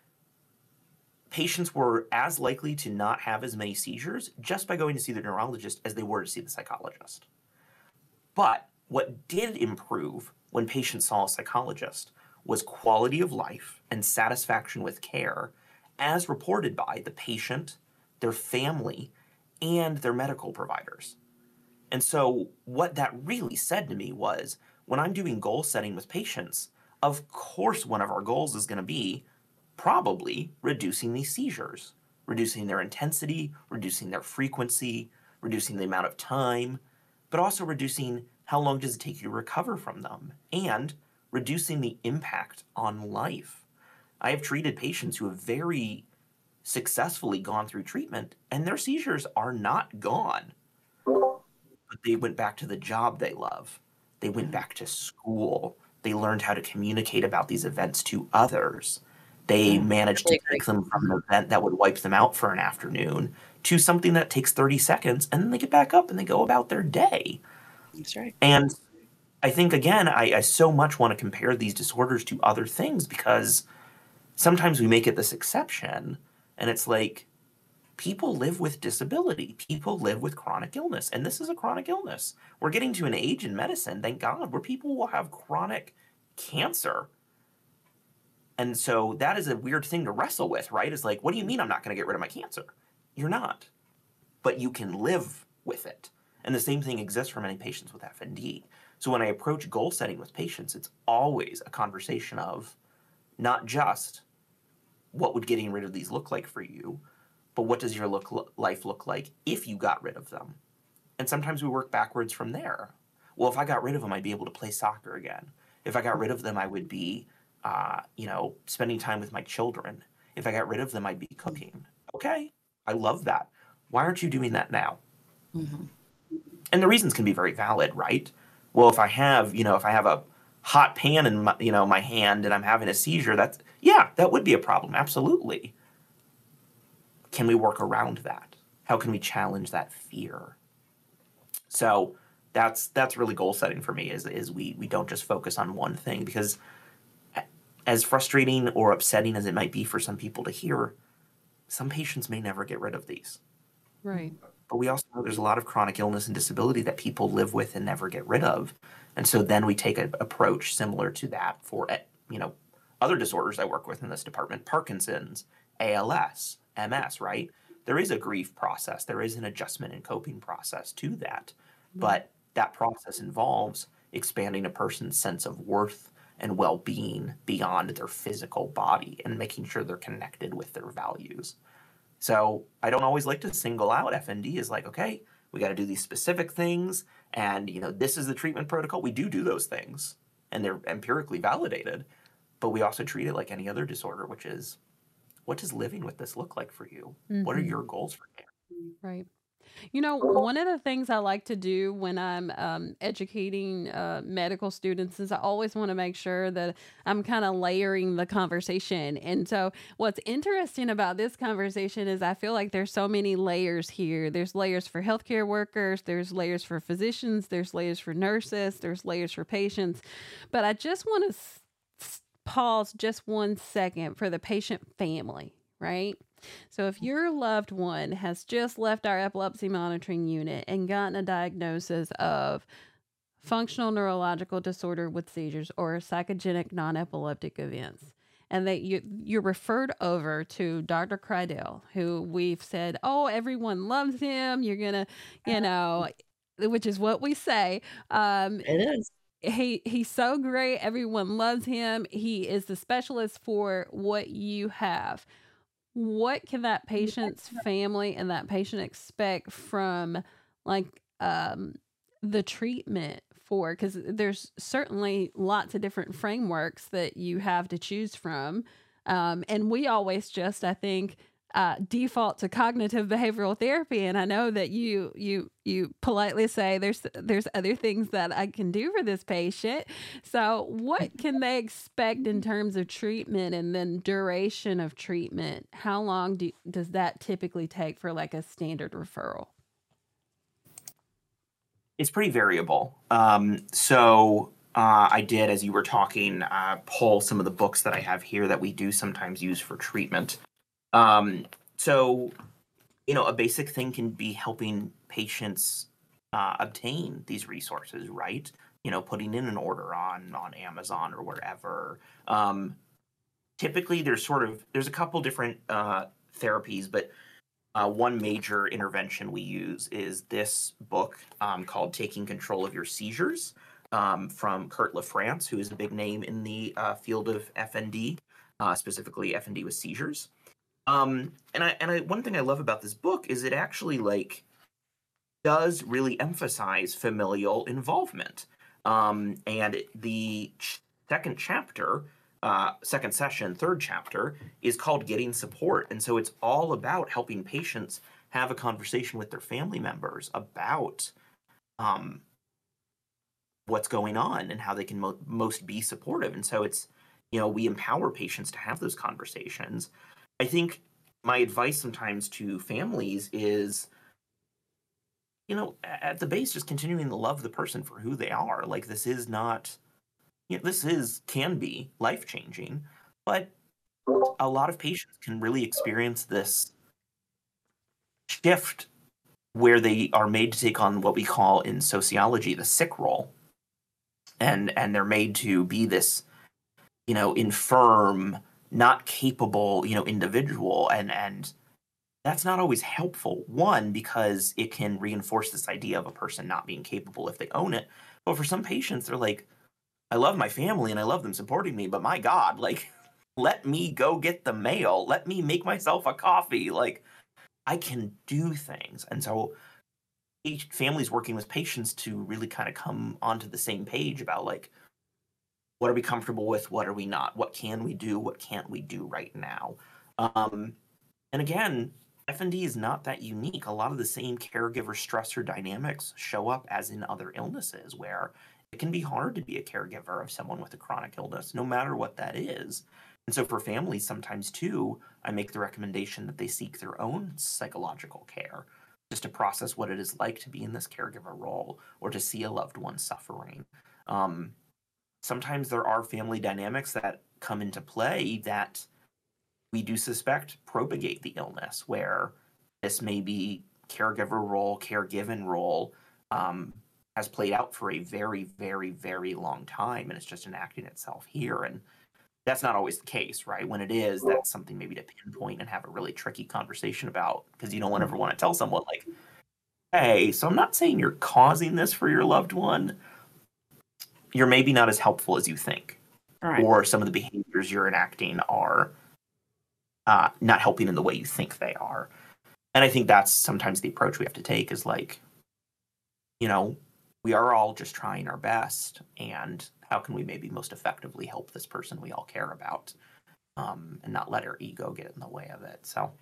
patients were as likely to not have as many seizures just by going to see the neurologist as they were to see the psychologist. But what did improve when patients saw a psychologist was quality of life and satisfaction with care, as reported by the patient, their family, and their medical providers. And so what that really said to me was, when I'm doing goal setting with patients, of course one of our goals is going to be probably reducing these seizures, reducing their intensity, reducing their frequency, reducing the amount of time, but also reducing how long does it take you to recover from them, and reducing the impact on life. I have treated patients who have very successfully gone through treatment, and their seizures are not gone. But they went back to the job they love. They went back to school. They learned how to communicate about these events to others. They managed to take them from an event that would wipe them out for an afternoon to something that takes thirty seconds, and then they get back up and they go about their day. That's right. And I think, again, I, I so much want to compare these disorders to other things because sometimes we make it this exception, and it's like, people live with disability. People live with chronic illness, and this is a chronic illness. We're getting to an age in medicine, thank God, where people will have chronic cancer. And so that is a weird thing to wrestle with, right? It's like, what do you mean I'm not going to get rid of my cancer? You're not. But you can live with it. And the same thing exists for many patients with F N D. So when I approach goal setting with patients, it's always a conversation of not just what would getting rid of these look like for you, but what does your look, life look like if you got rid of them? And sometimes we work backwards from there. Well, if I got rid of them, I'd be able to play soccer again. If I got rid of them, I would be, uh, you know, spending time with my children. If I got rid of them, I'd be cooking. Okay, I love that. Why aren't you doing that now? Mm-hmm. And the reasons can be very valid, right? Well, if I have, you know, if I have a hot pan in my, you know, my hand and I'm having a seizure, that's, yeah, that would be a problem. Absolutely. Can we work around that? How can we challenge that fear? So that's that's really goal setting for me is, is we we don't just focus on one thing, because as frustrating or upsetting as it might be for some people to hear, some patients may never get rid of these. Right. But we also know there's a lot of chronic illness and disability that people live with and never get rid of. And so then we take an approach similar to that for, you know, other disorders I work with in this department, Parkinson's, A L S, M S, right? There is a grief process. There is an adjustment and coping process to that. Mm-hmm. But that process involves expanding a person's sense of worth and well-being beyond their physical body and making sure they're connected with their values. So I don't always like to single out F N D as like, okay, we got to do these specific things, and you know, this is the treatment protocol. We do do those things, and they're empirically validated, but we also treat it like any other disorder, which is, what does living with this look like for you? Mm-hmm. What are your goals for care? Right. You know, one of the things I like to do when I'm um, educating uh, medical students is I always want to make sure that I'm kind of layering the conversation. And so what's interesting about this conversation is I feel like there's so many layers here. There's layers for healthcare workers, there's layers for physicians, there's layers for nurses, there's layers for patients. But I just want to s- pause just one second for the patient family, right? So if your loved one has just left our epilepsy monitoring unit and gotten a diagnosis of functional neurological disorder with seizures or psychogenic non-epileptic events, and that you, you're referred over to Doctor Kreidel, who we've said, oh, everyone loves him. You're going to, you know, which is what we say. Um, it is. He he's so great. Everyone loves him. He is the specialist for what you have. What can that patient's family and that patient expect from like um, the treatment for? Because there's certainly lots of different frameworks that you have to choose from. Um, and we always just, I think, uh, default to cognitive behavioral therapy. And I know that you you you politely say there's there's other things that I can do for this patient. So what can they expect in terms of treatment and then duration of treatment? How long do, does that typically take for like a standard referral? It's pretty variable. Um, so uh, I did, as you were talking, uh, pull some of the books that I have here that we do sometimes use for treatment. Um, so, you know, a basic thing can be helping patients uh, obtain these resources, right? You know, putting in an order on, on Amazon or wherever. Um, typically, there's sort of, there's a couple different uh, therapies, but uh, one major intervention we use is this book um, called Taking Control of Your Seizures um, from Kurt LaFrance, who is a big name in the uh, field of F N D, uh, specifically F N D with seizures. Um, and I, and I, one thing I love about this book is it actually like does really emphasize familial involvement. Um, and the ch- second chapter uh, second session, third chapter, is called Getting Support. And so it's all about helping patients have a conversation with their family members about um, what's going on and how they can mo- most be supportive. And so it's, you know, we empower patients to have those conversations. I think my advice sometimes to families is, you know, at the base, just continuing to love the person for who they are. Like, this is not, you know, this is, can be life changing, but a lot of patients can really experience this shift where they are made to take on what we call in sociology the sick role. And, and they're made to be this, you know, infirm, not capable, you know, individual. And, and that's not always helpful. One, because it can reinforce this idea of a person not being capable if they own it. But for some patients, they're like, I love my family and I love them supporting me, but my God, like, let me go get the mail. Let me make myself a coffee. Like, I can do things. And so each families working with patients to really kind of come onto the same page about, like, what are we comfortable with? What are we not? What can we do? What can't we do right now? Um, and again, F N D is not that unique. A lot of the same caregiver stressor dynamics show up as in other illnesses, where it can be hard to be a caregiver of someone with a chronic illness, no matter what that is. And so for families, sometimes too, I make the recommendation that they seek their own psychological care, just to process what it is like to be in this caregiver role or to see a loved one suffering. Um, sometimes there are family dynamics that come into play that we do suspect propagate the illness, where this may be caregiver role, caregiven role, um, has played out for a very, very, very long time, and it's just enacting itself here. And that's not always the case, right? When it is, that's something maybe to pinpoint and have a really tricky conversation about, because you don't ever want to tell someone, like, hey, so I'm not saying you're causing this for your loved one. You're maybe not as helpful as you think. Right. Or some of the behaviors you're enacting are uh, not helping in the way you think they are. And I think that's sometimes the approach we have to take, is like, you know, we are all just trying our best, and how can we maybe most effectively help this person we all care about, um, and not let our ego get in the way of it. So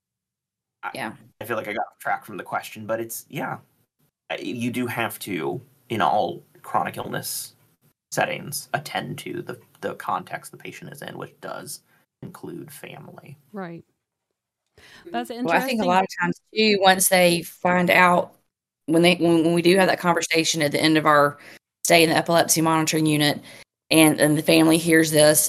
Yeah. I, I feel like I got off track from the question, but it's, yeah, you do have to, in all chronic illness settings, attend to the, the context the patient is in, which does include family. Right. That's interesting. Well, I think a lot of times too, once they find out, when they when, when we do have that conversation at the end of our stay in the epilepsy monitoring unit, and, and the family hears this,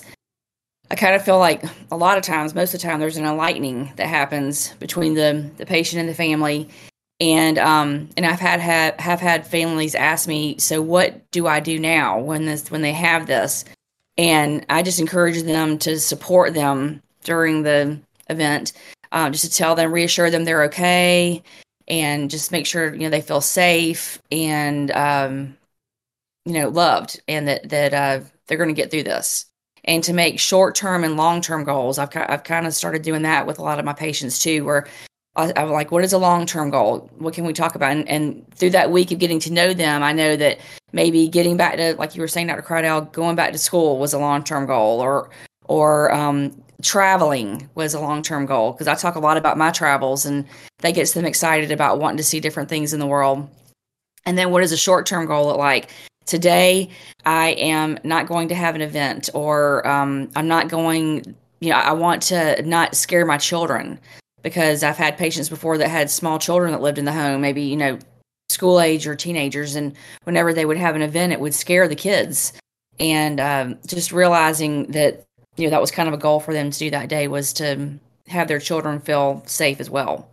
I kind of feel like a lot of times, most of the time, there's an enlightening that happens between the, the patient and the family. And um and I've had have, have had families ask me, so what do I do now when this when they have this? And I just encourage them to support them during the event, um, just to tell them, reassure them they're okay, and just make sure, you know, they feel safe and um, you know, loved, and that that uh, they're going to get through this. And to make short term and long term goals, I've I've kind of started doing that with a lot of my patients too, where I, I'm like, what is a long-term goal? What can we talk about? And, and through that week of getting to know them, I know that maybe getting back to, like you were saying, Doctor Crydell, going back to school was a long-term goal, or or um, traveling was a long-term goal. Because I talk a lot about my travels, and that gets them excited about wanting to see different things in the world. And then what does a short-term goal look like? Today, I am not going to have an event, or um, I'm not going, you know, I want to not scare my children. Because I've had patients before that had small children that lived in the home, maybe, you know, school age or teenagers. And whenever they would have an event, it would scare the kids. And um, just realizing that, you know, that was kind of a goal for them to do that day, was to have their children feel safe as well.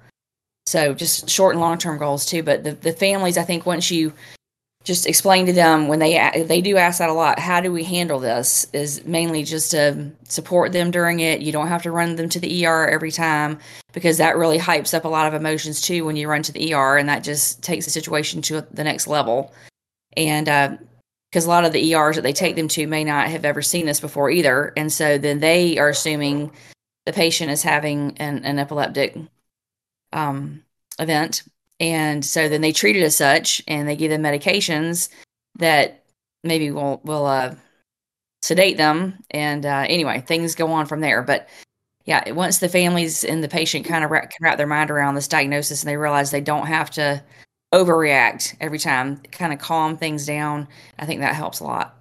So just short and long-term goals too. But the, the families, I think once you just explain to them, when they they do ask that a lot, how do we handle this, is mainly just to support them during it. You don't have to run them to the E R every time, because that really hypes up a lot of emotions too when you run to the E R, and that just takes the situation to the next level. And uh, because a lot of the E Rs that they take them to may not have ever seen this before either, and so then they are assuming the patient is having an, an epileptic um, event. And so then they treat it as such, and they give them medications that maybe will will uh, sedate them. And uh, anyway, things go on from there. But yeah, once the families and the patient kind of wrap, can wrap their mind around this diagnosis and they realize they don't have to overreact every time, kind of calm things down, I think that helps a lot.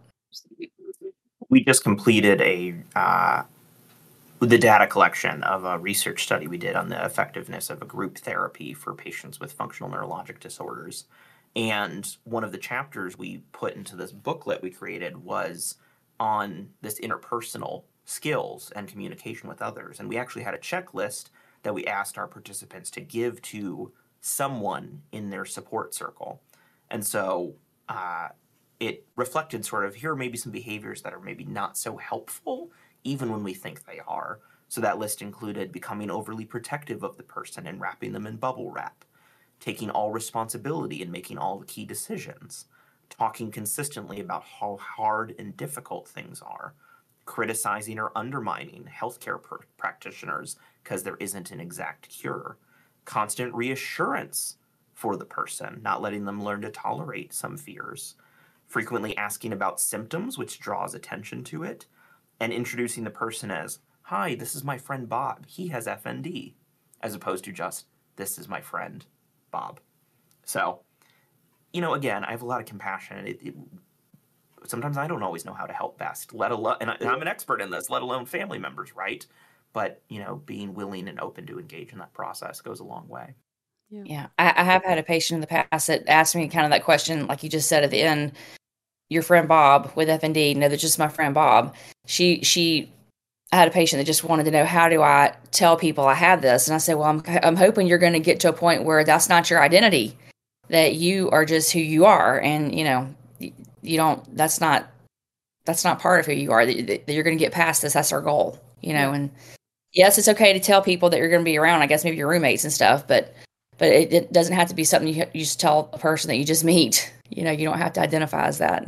We just completed a uh, the data collection of a research study we did on the effectiveness of a group therapy for patients with functional neurologic disorders. And one of the chapters we put into this booklet we created was on this interpersonal skills and communication with others. And we actually had a checklist that we asked our participants to give to someone in their support circle. And so uh, it reflected sort of, here are maybe some behaviors that are maybe not so helpful, even when we think they are. So that list included becoming overly protective of the person and wrapping them in bubble wrap, taking all responsibility and making all the key decisions, talking consistently about how hard and difficult things are, criticizing or undermining healthcare pr- practitioners because there isn't an exact cure, constant reassurance for the person, not letting them learn to tolerate some fears, frequently asking about symptoms, which draws attention to it, and introducing the person as, hi, this is my friend Bob, he has F N D, as opposed to just, this is my friend Bob. So, you know, again, I have a lot of compassion. It, it, sometimes I don't always know how to help best, let alone, and, I, and I'm an expert in this, let alone family members, right? But, you know, being willing and open to engage in that process goes a long way. Yeah, yeah. I, I have had a patient in the past that asked me kind of that question, like you just said at the end, your friend Bob with F N D, no, that's just my friend Bob. She, she, I had a patient that just wanted to know, how do I tell people I have this? And I said, well, I'm, I'm hoping you're going to get to a point where that's not your identity, that you are just who you are. And, you know, you don't, that's not, that's not part of who you are, that, that you're going to get past this. That's our goal, you know? Yeah. And yes, it's okay to tell people that you're going to be around, I guess maybe your roommates and stuff, but, but it, it doesn't have to be something you, you just tell a person that you just meet. You know, you don't have to identify as that.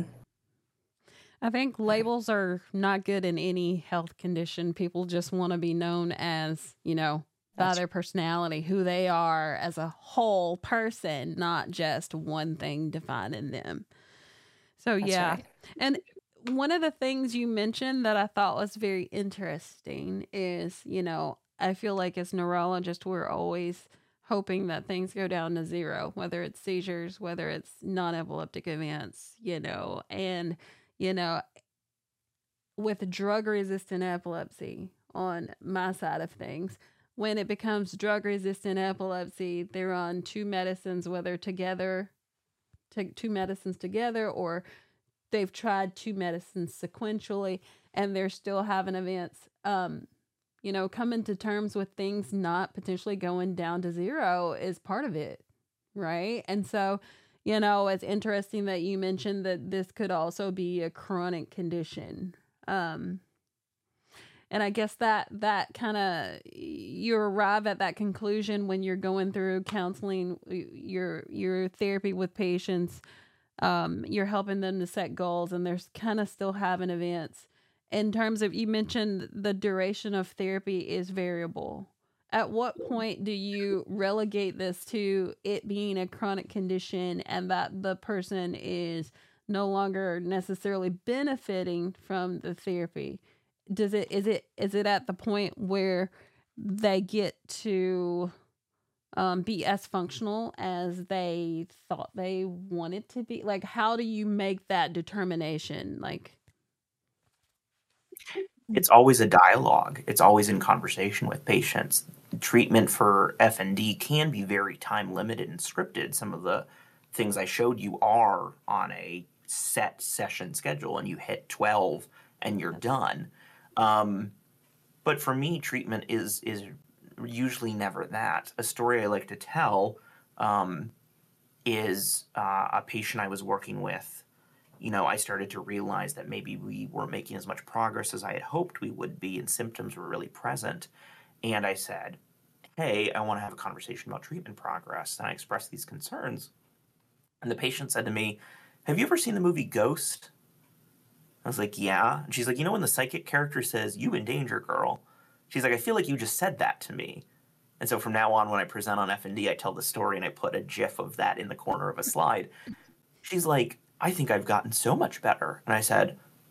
I think labels are not good in any health condition. People just want to be known as, you know, by That's their personality, who they are as a whole person, not just one thing defining them. So, That's yeah. Right. And one of the things you mentioned that I thought was very interesting is, you know, I feel like as neurologists, we're always hoping that things go down to zero, whether it's seizures, whether it's non-epileptic events, you know, and you know, with drug-resistant epilepsy on my side of things, when it becomes drug-resistant epilepsy, they're on two medicines, whether together, take two medicines together, or they've tried two medicines sequentially, and they're still having events. Um, you know, coming to terms with things not potentially going down to zero is part of it, right? And so, you know, it's interesting that you mentioned that this could also be a chronic condition. Um, and I guess that that kind of, you arrive at that conclusion when you're going through counseling, your your therapy with patients. Um, you're helping them to set goals, and they're kind of still having events. In terms of, you mentioned the duration of therapy is variable. At what point do you relegate this to it being a chronic condition and that the person is no longer necessarily benefiting from the therapy? Does it, is it, is it at the point where they get to um, be as functional as they thought they wanted to be? Like, how do you make that determination? Like, it's always a dialogue. It's always in conversation with patients. Treatment for F N D can be very time limited and scripted. Some of the things I showed you are on a set session schedule, and you hit twelve and you're done. Um, but for me, treatment is is usually never that. A story I like to tell um, is uh, a patient I was working with. You know, I started to realize that maybe we weren't making as much progress as I had hoped we would be, and symptoms were really present. And I said, hey, I want to have a conversation about treatment progress. And I expressed these concerns. And the patient said to me, have you ever seen the movie Ghost? I was like, yeah. And she's like, you know when the psychic character says, you in danger, girl? She's like, I feel like you just said that to me. And so from now on, when I present on F N D, I tell the story and I put a GIF of that in the corner of a slide. She's like, I think I've gotten so much better. And I said,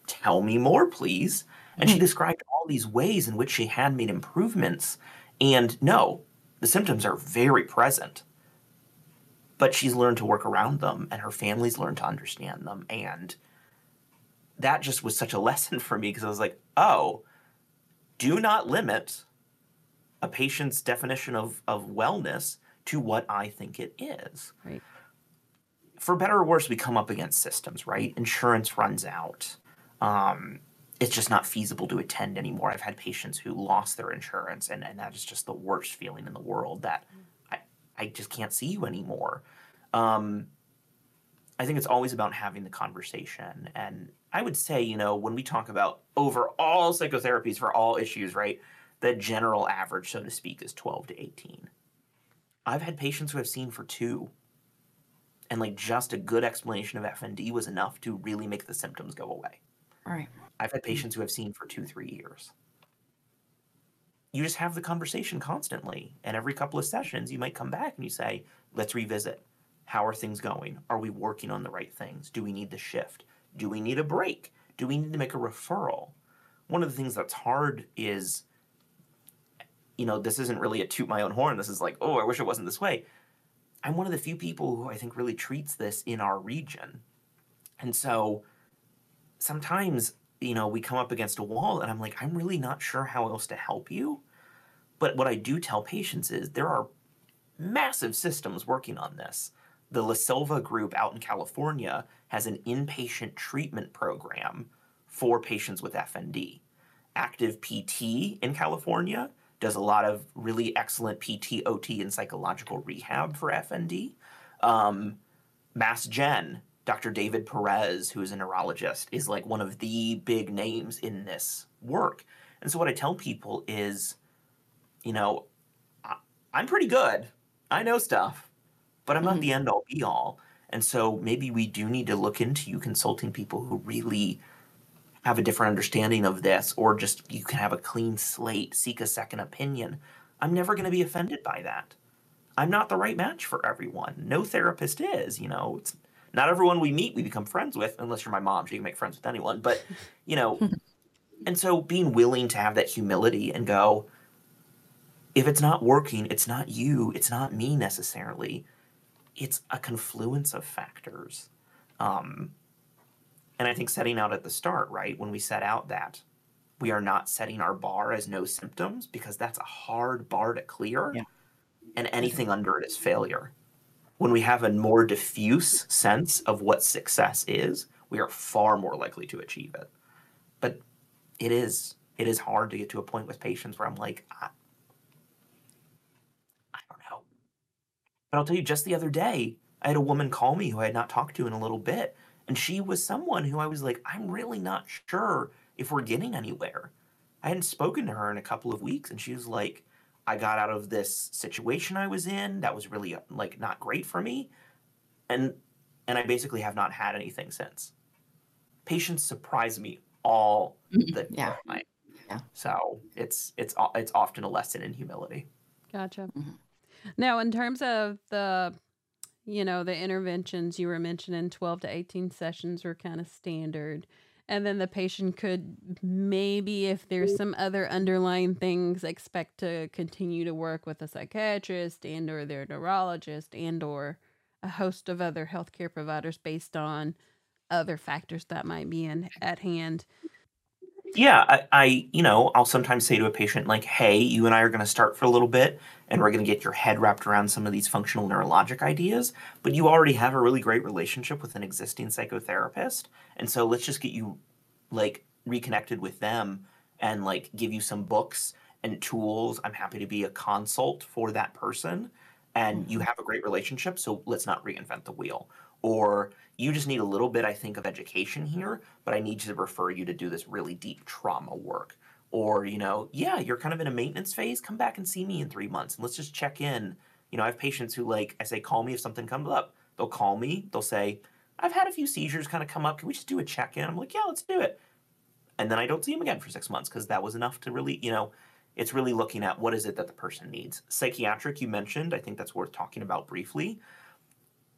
tell me more, please. And she described all these ways in which she had made improvements. And no, the symptoms are very present, but she's learned to work around them, and her family's learned to understand them. And that just was such a lesson for me, because I was like, oh, do not limit a patient's definition of, of wellness to what I think it is. Right. For better or worse, we come up against systems, right? Insurance runs out. Um, it's just not feasible to attend anymore. I've had patients who lost their insurance, and, and that is just the worst feeling in the world, that I, I just can't see you anymore. Um, I think it's always about having the conversation. And I would say, you know, when we talk about overall psychotherapies for all issues, right, the general average, so to speak, is twelve to eighteen. I've had patients who I've seen for two, and like just a good explanation of F N D was enough to really make the symptoms go away. All right. I've had patients who I've seen for two, three years. You just have the conversation constantly, and every couple of sessions you might come back and you say, let's revisit. How are things going? Are we working on the right things? Do we need to shift? Do we need a break? Do we need to make a referral? One of the things that's hard is, you know, this isn't really a toot my own horn. This is like, oh, I wish it wasn't this way. I'm one of the few people who I think really treats this in our region. And so sometimes, you know, we come up against a wall and I'm like, I'm really not sure how else to help you. But what I do tell patients is there are massive systems working on this. The La Silva group out in California has an inpatient treatment program for patients with F N D. Active P T in California does a lot of really excellent P T, O T, and psychological rehab for F N D. Um, Mass Gen, Doctor David Perez, who is a neurologist, is like one of the big names in this work. And so what I tell people is, you know, I, I'm pretty good. I know stuff, but I'm not Mhm. the end all be all. And so maybe we do need to look into you consulting people who really have a different understanding of this, or just you can have a clean slate, seek a second opinion. I'm never going to be offended by that. I'm not the right match for everyone. No therapist is, you know. It's not everyone we meet we become friends with, unless you're my mom. She can make friends with anyone. But, you know, and so being willing to have that humility and go, if it's not working, it's not you, it's not me necessarily. It's a confluence of factors. Um, and I think setting out at the start, right, when we set out that we are not setting our bar as no symptoms, because that's a hard bar to clear, Yeah. and anything under it is failure. When we have a more diffuse sense of what success is, we are far more likely to achieve it. But it is it is hard to get to a point with patients where I'm like, I, I don't know. But I'll tell you, just the other day, I had a woman call me who I had not talked to in a little bit. And she was someone who I was like, I'm really not sure if we're getting anywhere. I hadn't spoken to her in a couple of weeks. And she was like, I got out of this situation I was in that was really like not great for me. And and I basically have not had anything since. Patients surprise me all the Yeah. time. Yeah. So it's it's o- it's often a lesson in humility. Gotcha. Mhm. Now, in terms of the, you know, the interventions you were mentioning, twelve to eighteen sessions are kind of standard. And then the patient could maybe, if there's some other underlying things, expect to continue to work with a psychiatrist and or their neurologist and or a host of other healthcare providers based on other factors that might be in at hand. Yeah, I, I, you know, I'll sometimes say to a patient, like, hey, you and I are going to start for a little bit, and we're going to get your head wrapped around some of these functional neurologic ideas, but you already have a really great relationship with an existing psychotherapist. And so let's just get you, like, reconnected with them and, like, give you some books and tools. I'm happy to be a consult for that person. And you Mhm. have a great relationship, so let's not reinvent the wheel. Or you just need a little bit, I think, of education here, but I need to refer you to do this really deep trauma work. Or, you know, yeah, you're kind of in a maintenance phase. Come back and see me in three months and let's just check in. You know, I have patients who, like, I say, call me if something comes up. They'll call me. They'll say, I've had a few seizures kind of come up. Can we just do a check in? I'm like, yeah, let's do it. And then I don't see them again for six months because that was enough to really, you know, it's really looking at what is it that the person needs. Psychiatric, you mentioned, I think that's worth talking about briefly.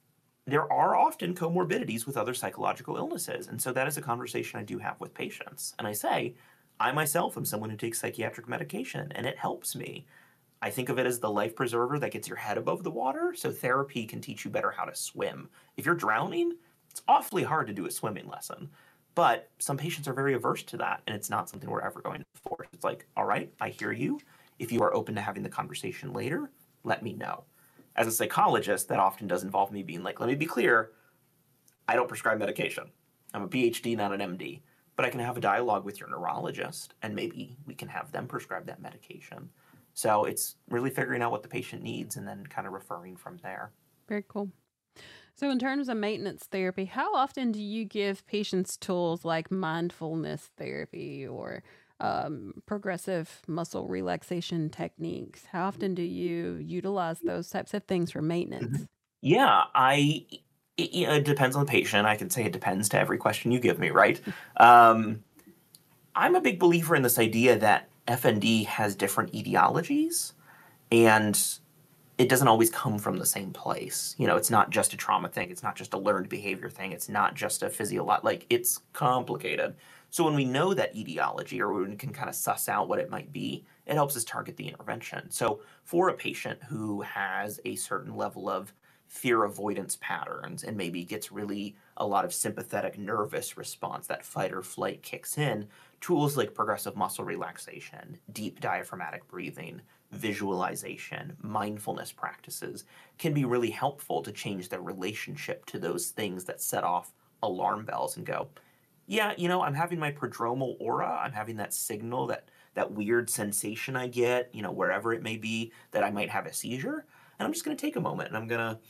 there are often comorbidities with other psychological illnesses. And so that is a conversation I do have with patients. And I say, I myself am someone who takes psychiatric medication and it helps me. I think of it as the life preserver that gets your head above the water. So therapy can teach you better how to swim. If you're drowning, it's awfully hard to do a swimming lesson. But some patients are very averse to that, and it's not something we're ever going to force. It's like, all right, I hear you. If you are open to having the conversation later, let me know. As a psychologist, that often does involve me being like, let me be clear, I don't prescribe medication. I'm a P H D, not an M D. But I can have a dialogue with your neurologist, and maybe we can have them prescribe that medication. So it's really figuring out what the patient needs and then kind of referring from there. Very cool. So in terms of maintenance therapy, how often do you give patients tools like mindfulness therapy or um, progressive muscle relaxation techniques? How often do you utilize those types of things for maintenance? Yeah, I. It, you know, it depends on the patient. I can say it depends to every question you give me, right? Um, I'm a big believer in this idea that F N D has different etiologies, and it doesn't always come from the same place. You know, it's not just a trauma thing. It's not just a learned behavior thing. It's not just a physiological, like it's complicated. So when we know that etiology, or when we can kind of suss out what it might be, it helps us target the intervention. So for a patient who has a certain level of fear avoidance patterns and maybe gets really a lot of sympathetic nervous response, that fight or flight kicks in, tools like progressive muscle relaxation, deep diaphragmatic breathing, visualization, mindfulness practices can be really helpful to change their relationship to those things that set off alarm bells and go, yeah, you know, I'm having my prodromal aura. I'm having that signal, that that weird sensation I get, you know, wherever it may be, that I might have a seizure. And I'm just going to take a moment and I'm going to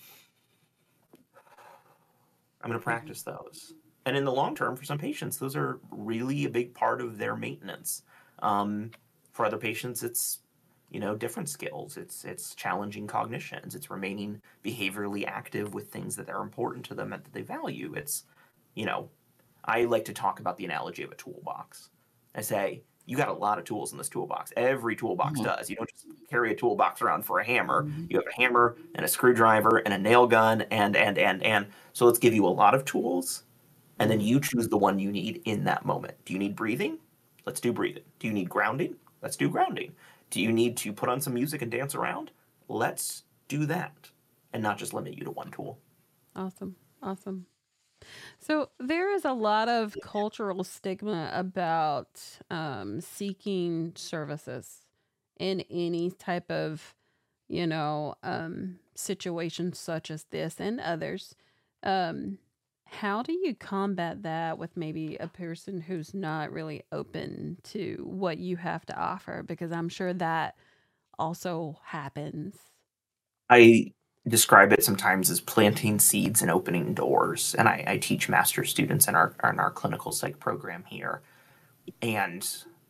I'm going to practice those. And in the long term, for some patients, those are really a big part of their maintenance. Um, for other patients, it's, you know, different skills. It's it's challenging cognitions. It's remaining behaviorally active with things that are important to them and that they value. It's, you know, I like to talk about the analogy of a toolbox. I say, you got a lot of tools in this toolbox. Every toolbox Mhm. does. You don't just carry a toolbox around for a hammer. Mhm. You have a hammer and a screwdriver and a nail gun and, and, and, and. So let's give you a lot of tools, and then you choose the one you need in that moment. Do you need breathing? Let's do breathing. Do you need grounding? Let's do grounding. Do you need to put on some music and dance around? Let's do that, and not just limit you to one tool. Awesome. Awesome. So there is a lot of cultural stigma about um, seeking services in any type of, you know, um, situation such as this and others. Um, how do you combat that with maybe a person who's not really open to what you have to offer? Because I'm sure that also happens. I describe it sometimes as planting seeds and opening doors. And I, I teach master students in our in our clinical psych program here. And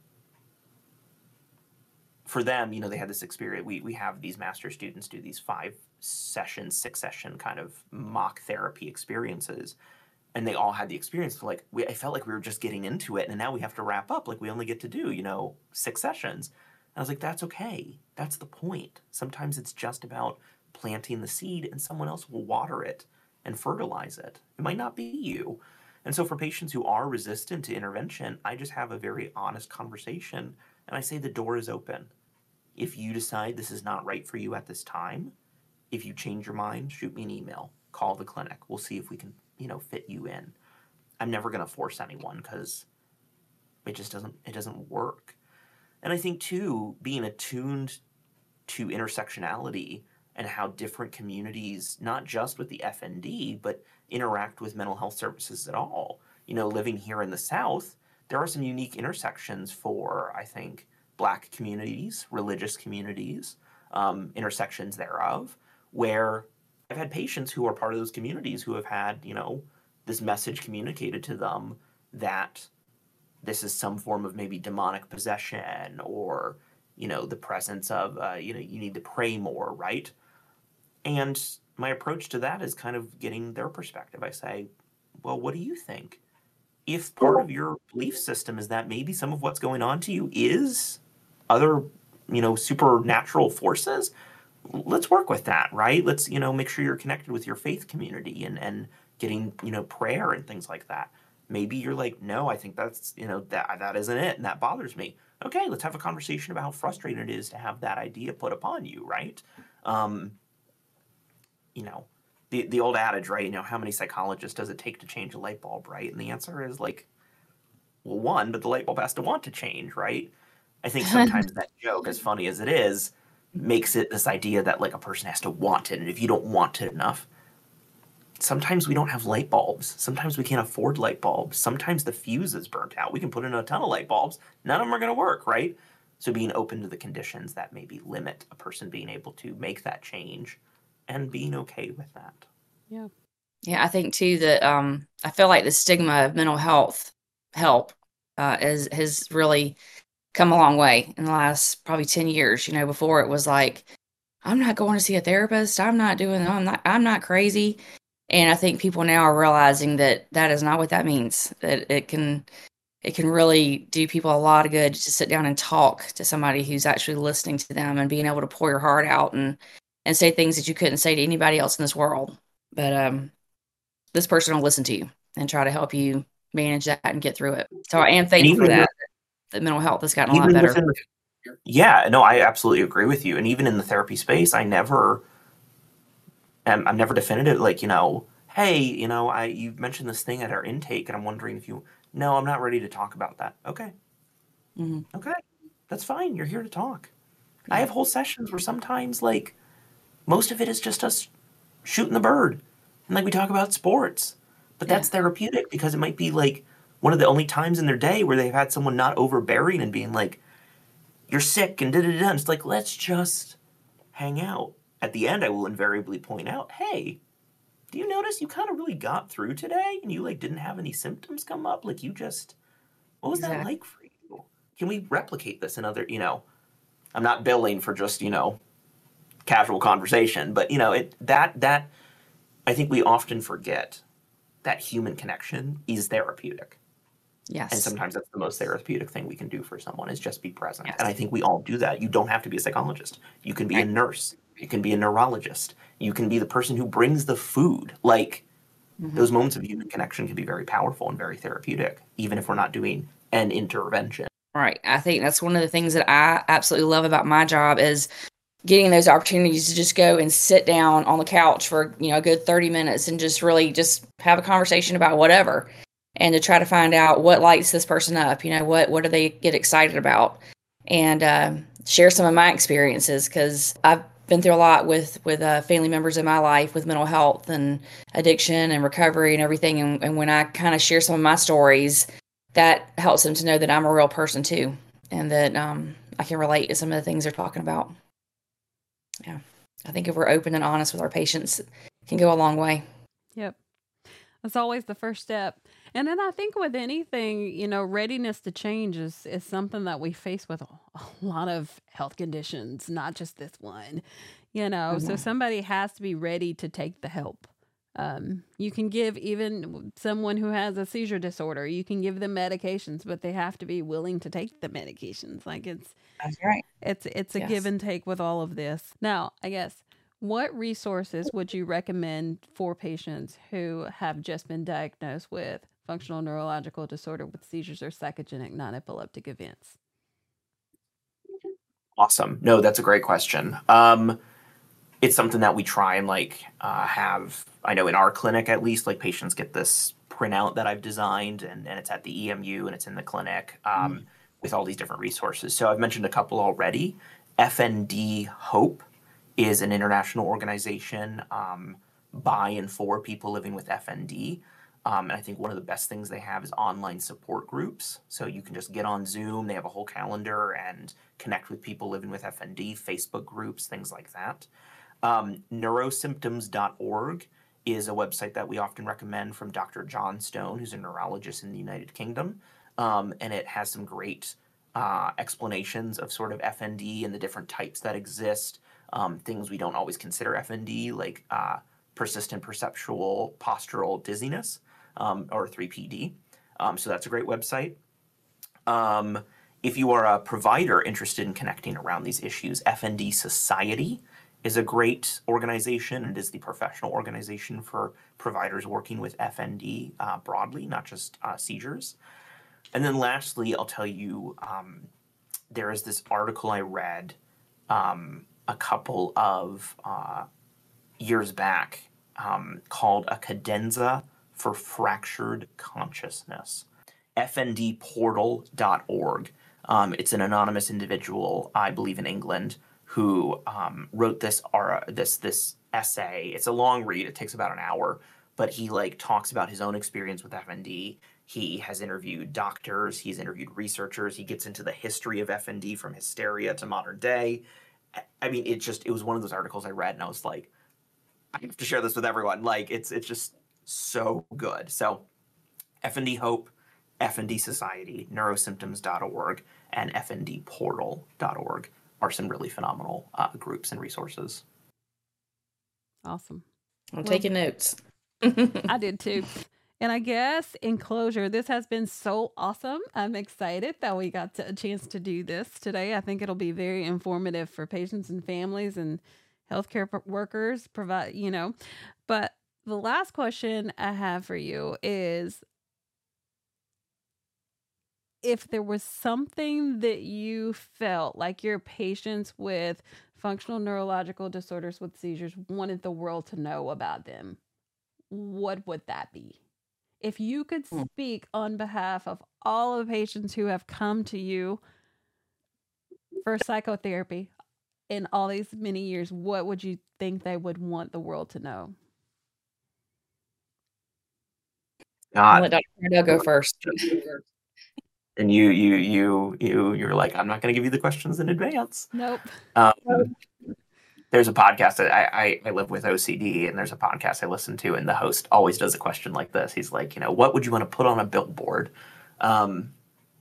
for them, you know, they had this experience. We we have these master students do these five session, six session kind of mock therapy experiences. And they all had the experience of like, we, I felt like we were just getting into it. And now we have to wrap up. Like we only get to do, you know, six sessions. And I was like, that's okay. That's the point. Sometimes it's just about planting the seed and someone else will water it and fertilize it. It might not be you. And so for patients who are resistant to intervention, I just have a very honest conversation and I say the door is open. If you decide this is not right for you at this time, if you change your mind, shoot me an email, call the clinic. We'll see if we can, you know, fit you in. I'm never going to force anyone because it just doesn't, it doesn't work. And I think too, being attuned to intersectionality and how different communities, not just with the F N D, but interact with mental health services at all. You know, living here in the South, there are some unique intersections for, I think, Black communities, religious communities, um, intersections thereof, where I've had patients who are part of those communities who have had, you know, this message communicated to them that this is some form of maybe demonic possession or, you know, the presence of, uh, you know, you need to pray more, right? And my approach to that is kind of getting their perspective. I say, well, what do you think? If part of your belief system is that maybe some of what's going on to you is other, you know, supernatural forces, let's work with that, right? Let's, you know, make sure you're connected with your faith community and, and getting, you know, prayer and things like that. Maybe you're like, no, I think that's, you know, that that isn't it, and that bothers me. Okay, let's have a conversation about how frustrating it is to have that idea put upon you, right? Um, you know, the the old adage, right? You know, how many psychologists does it take to change a light bulb, right? And the answer is like, well, one, but the light bulb has to want to change, right? I think sometimes that joke, as funny as it is, makes it this idea that like a person has to want it, and if you don't want it enough, sometimes we don't have light bulbs. Sometimes we can't afford light bulbs. Sometimes the fuse is burnt out. We can put in a ton of light bulbs. None of them are going to work, right? So being open to the conditions that maybe limit a person being able to make that change and being okay with that. Yeah. Yeah, I think too that um, I feel like the stigma of mental health help uh, is, has really come a long way in the last probably ten years. You know, before it was like, I'm not going to see a therapist. I'm not doing, I'm not, I'm not crazy. And I think people now are realizing that that is not what that means, that it can, it can really do people a lot of good to sit down and talk to somebody who's actually listening to them and being able to pour your heart out and, and say things that you couldn't say to anybody else in this world. But um, this person will listen to you and try to help you manage that and get through it. So I am thankful for that. That mental health has gotten a lot better. The, yeah, no, I absolutely agree with you. And even in the therapy space, I never, am, I'm never definitive. Like, you know, hey, you know, I you mentioned this thing at our intake, and I'm wondering if you. No, I'm not ready to talk about that. Okay, mm-hmm. Okay, that's fine. You're here to talk. Yeah. I have whole sessions where sometimes, like, most of it is just us shooting the bird, and like we talk about sports, but that's yeah. therapeutic because it might be like one of the only times in their day where they've had someone not overbearing and being like, you're sick and da-da-da. It's like, let's just hang out. At the end, I will invariably point out, hey, do you notice you kind of really got through today and you like didn't have any symptoms come up? Like you just, what was exactly. that like for you? Can we replicate this in other, you know, I'm not billing for just, you know, casual conversation, but you know, it that, that, I think we often forget that human connection is therapeutic. Yes. And sometimes that's the most therapeutic thing we can do for someone is just be present. Yes. And I think we all do that. You don't have to be a psychologist. You can be right. a nurse. You can be a neurologist. You can be the person who brings the food. Like mm-hmm. those moments of human connection can be very powerful and very therapeutic, even if we're not doing an intervention. Right. I think that's one of the things that I absolutely love about my job is getting those opportunities to just go and sit down on the couch for, you know, a good thirty minutes and just really just have a conversation about whatever. And to try to find out what lights this person up, you know, what, what do they get excited about, and uh, share some of my experiences, because I've been through a lot with, with uh, family members in my life with mental health and addiction and recovery and everything. And, and when I kind of share some of my stories, that helps them to know that I'm a real person too, and that um, I can relate to some of the things they're talking about. Yeah. I think if we're open and honest with our patients, it can go a long way. Yep. That's always the first step. And then I think with anything, you know, readiness to change is, is something that we face with a, a lot of health conditions, not just this one, you know, mm-hmm. so somebody has to be ready to take the help. Um, you can give even someone who has a seizure disorder, you can give them medications, but they have to be willing to take the medications. Like it's, That's right. It's, it's a yes. give and take with all of this. Now, I guess, what resources would you recommend for patients who have just been diagnosed with functional neurological disorder with seizures or psychogenic non-epileptic events? Awesome. No, that's a great question. Um, it's something that we try and like uh, have, I know in our clinic at least, like patients get this printout that I've designed and, and it's at the E M U and it's in the clinic um, mm. with all these different resources. So I've mentioned a couple already. F N D Hope is an international organization um, by and for people living with F N D. Um, and I think one of the best things they have is online support groups. So you can just get on Zoom. They have a whole calendar and connect with people living with F N D, Facebook groups, things like that. Um, neurosymptoms dot org is a website that we often recommend from Doctor John Stone, who's a neurologist in the United Kingdom. Um, and it has some great uh, explanations of sort of F N D and the different types that exist. Um, things we don't always consider F N D, like uh, persistent perceptual postural dizziness, um, or three P D. Um, so that's a great website. Um, if you are a provider interested in connecting around these issues, F N D Society is a great organization. It is the professional organization for providers working with F N D uh, broadly, not just uh, seizures. And then lastly, I'll tell you, um, there is this article I read um, a couple of uh, years back um, called A Cadenza for Fractured Consciousness, F N D portal dot org. Um, it's an anonymous individual, I believe in England, who um, wrote this uh, this this essay. It's a long read. It takes about an hour, but he like talks about his own experience with F N D. He has interviewed doctors. He's interviewed researchers. He gets into the history of F N D from hysteria to modern day. I mean, it just it was one of those articles I read, and I was like, I have to share this with everyone. Like, it's it's just so good. So, F N D Hope, F N D Society, neurosymptoms dot org, and F N D portal dot org are some really phenomenal uh, groups and resources. Awesome. I'm Well, taking notes. I did too. And I guess in closure, this has been so awesome. I'm excited that we got to, a chance to do this today. I think it'll be very informative for patients and families and healthcare pro- workers. Provide, you know. But the last question I have for you is, if there was something that you felt like your patients with functional neurological disorders with seizures wanted the world to know about them, what would that be? If you could Hmm. speak on behalf of all of the patients who have come to you for psychotherapy in all these many years, what would you think they would want the world to know? I'll let God, Doctor Cardell go first. and you you you you you're like, I'm not going to give you the questions in advance. Nope. Um, there's a podcast that I, I I live with O C D, and there's a podcast I listen to, and the host always does a question like this. He's like, you know, what would you want to put on a billboard? Um,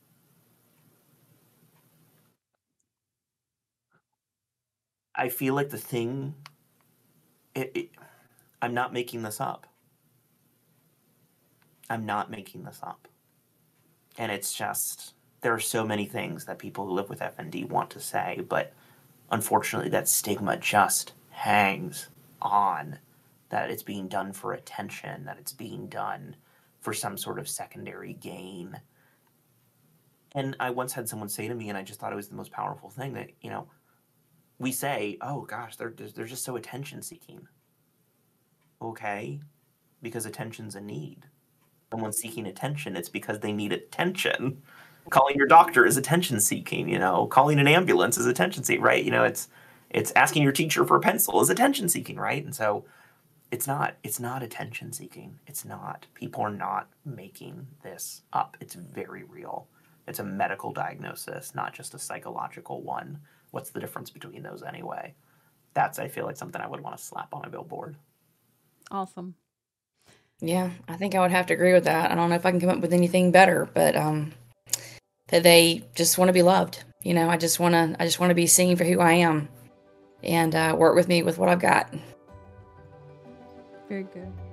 I feel like the thing, it, it, I'm not making this up. I'm not making this up. And it's just, there are so many things that people who live with F N D want to say, but unfortunately that stigma just hangs on, that it's being done for attention, that it's being done for some sort of secondary gain. And I once had someone say to me, and I just thought it was the most powerful thing, that, you know, we say, oh gosh, they're, they're just so attention seeking. Okay, because attention's a need. Someone's seeking attention, it's because they need attention. Calling your doctor is attention seeking, you know, calling an ambulance is attention seeking, right? You know, it's it's asking your teacher for a pencil is attention seeking, right? And so it's not it's not attention seeking. It's not. People are not making this up. It's very real. It's a medical diagnosis, not just a psychological one. What's the difference between those anyway? That's, I feel like, something I would want to slap on a billboard. Awesome. Yeah, I think I would have to agree with that. I don't know if I can come up with anything better, but um, that they just want to be loved. You know, I just want to, I just want to be seen for who I am, and uh, work with me with what I've got. Very good.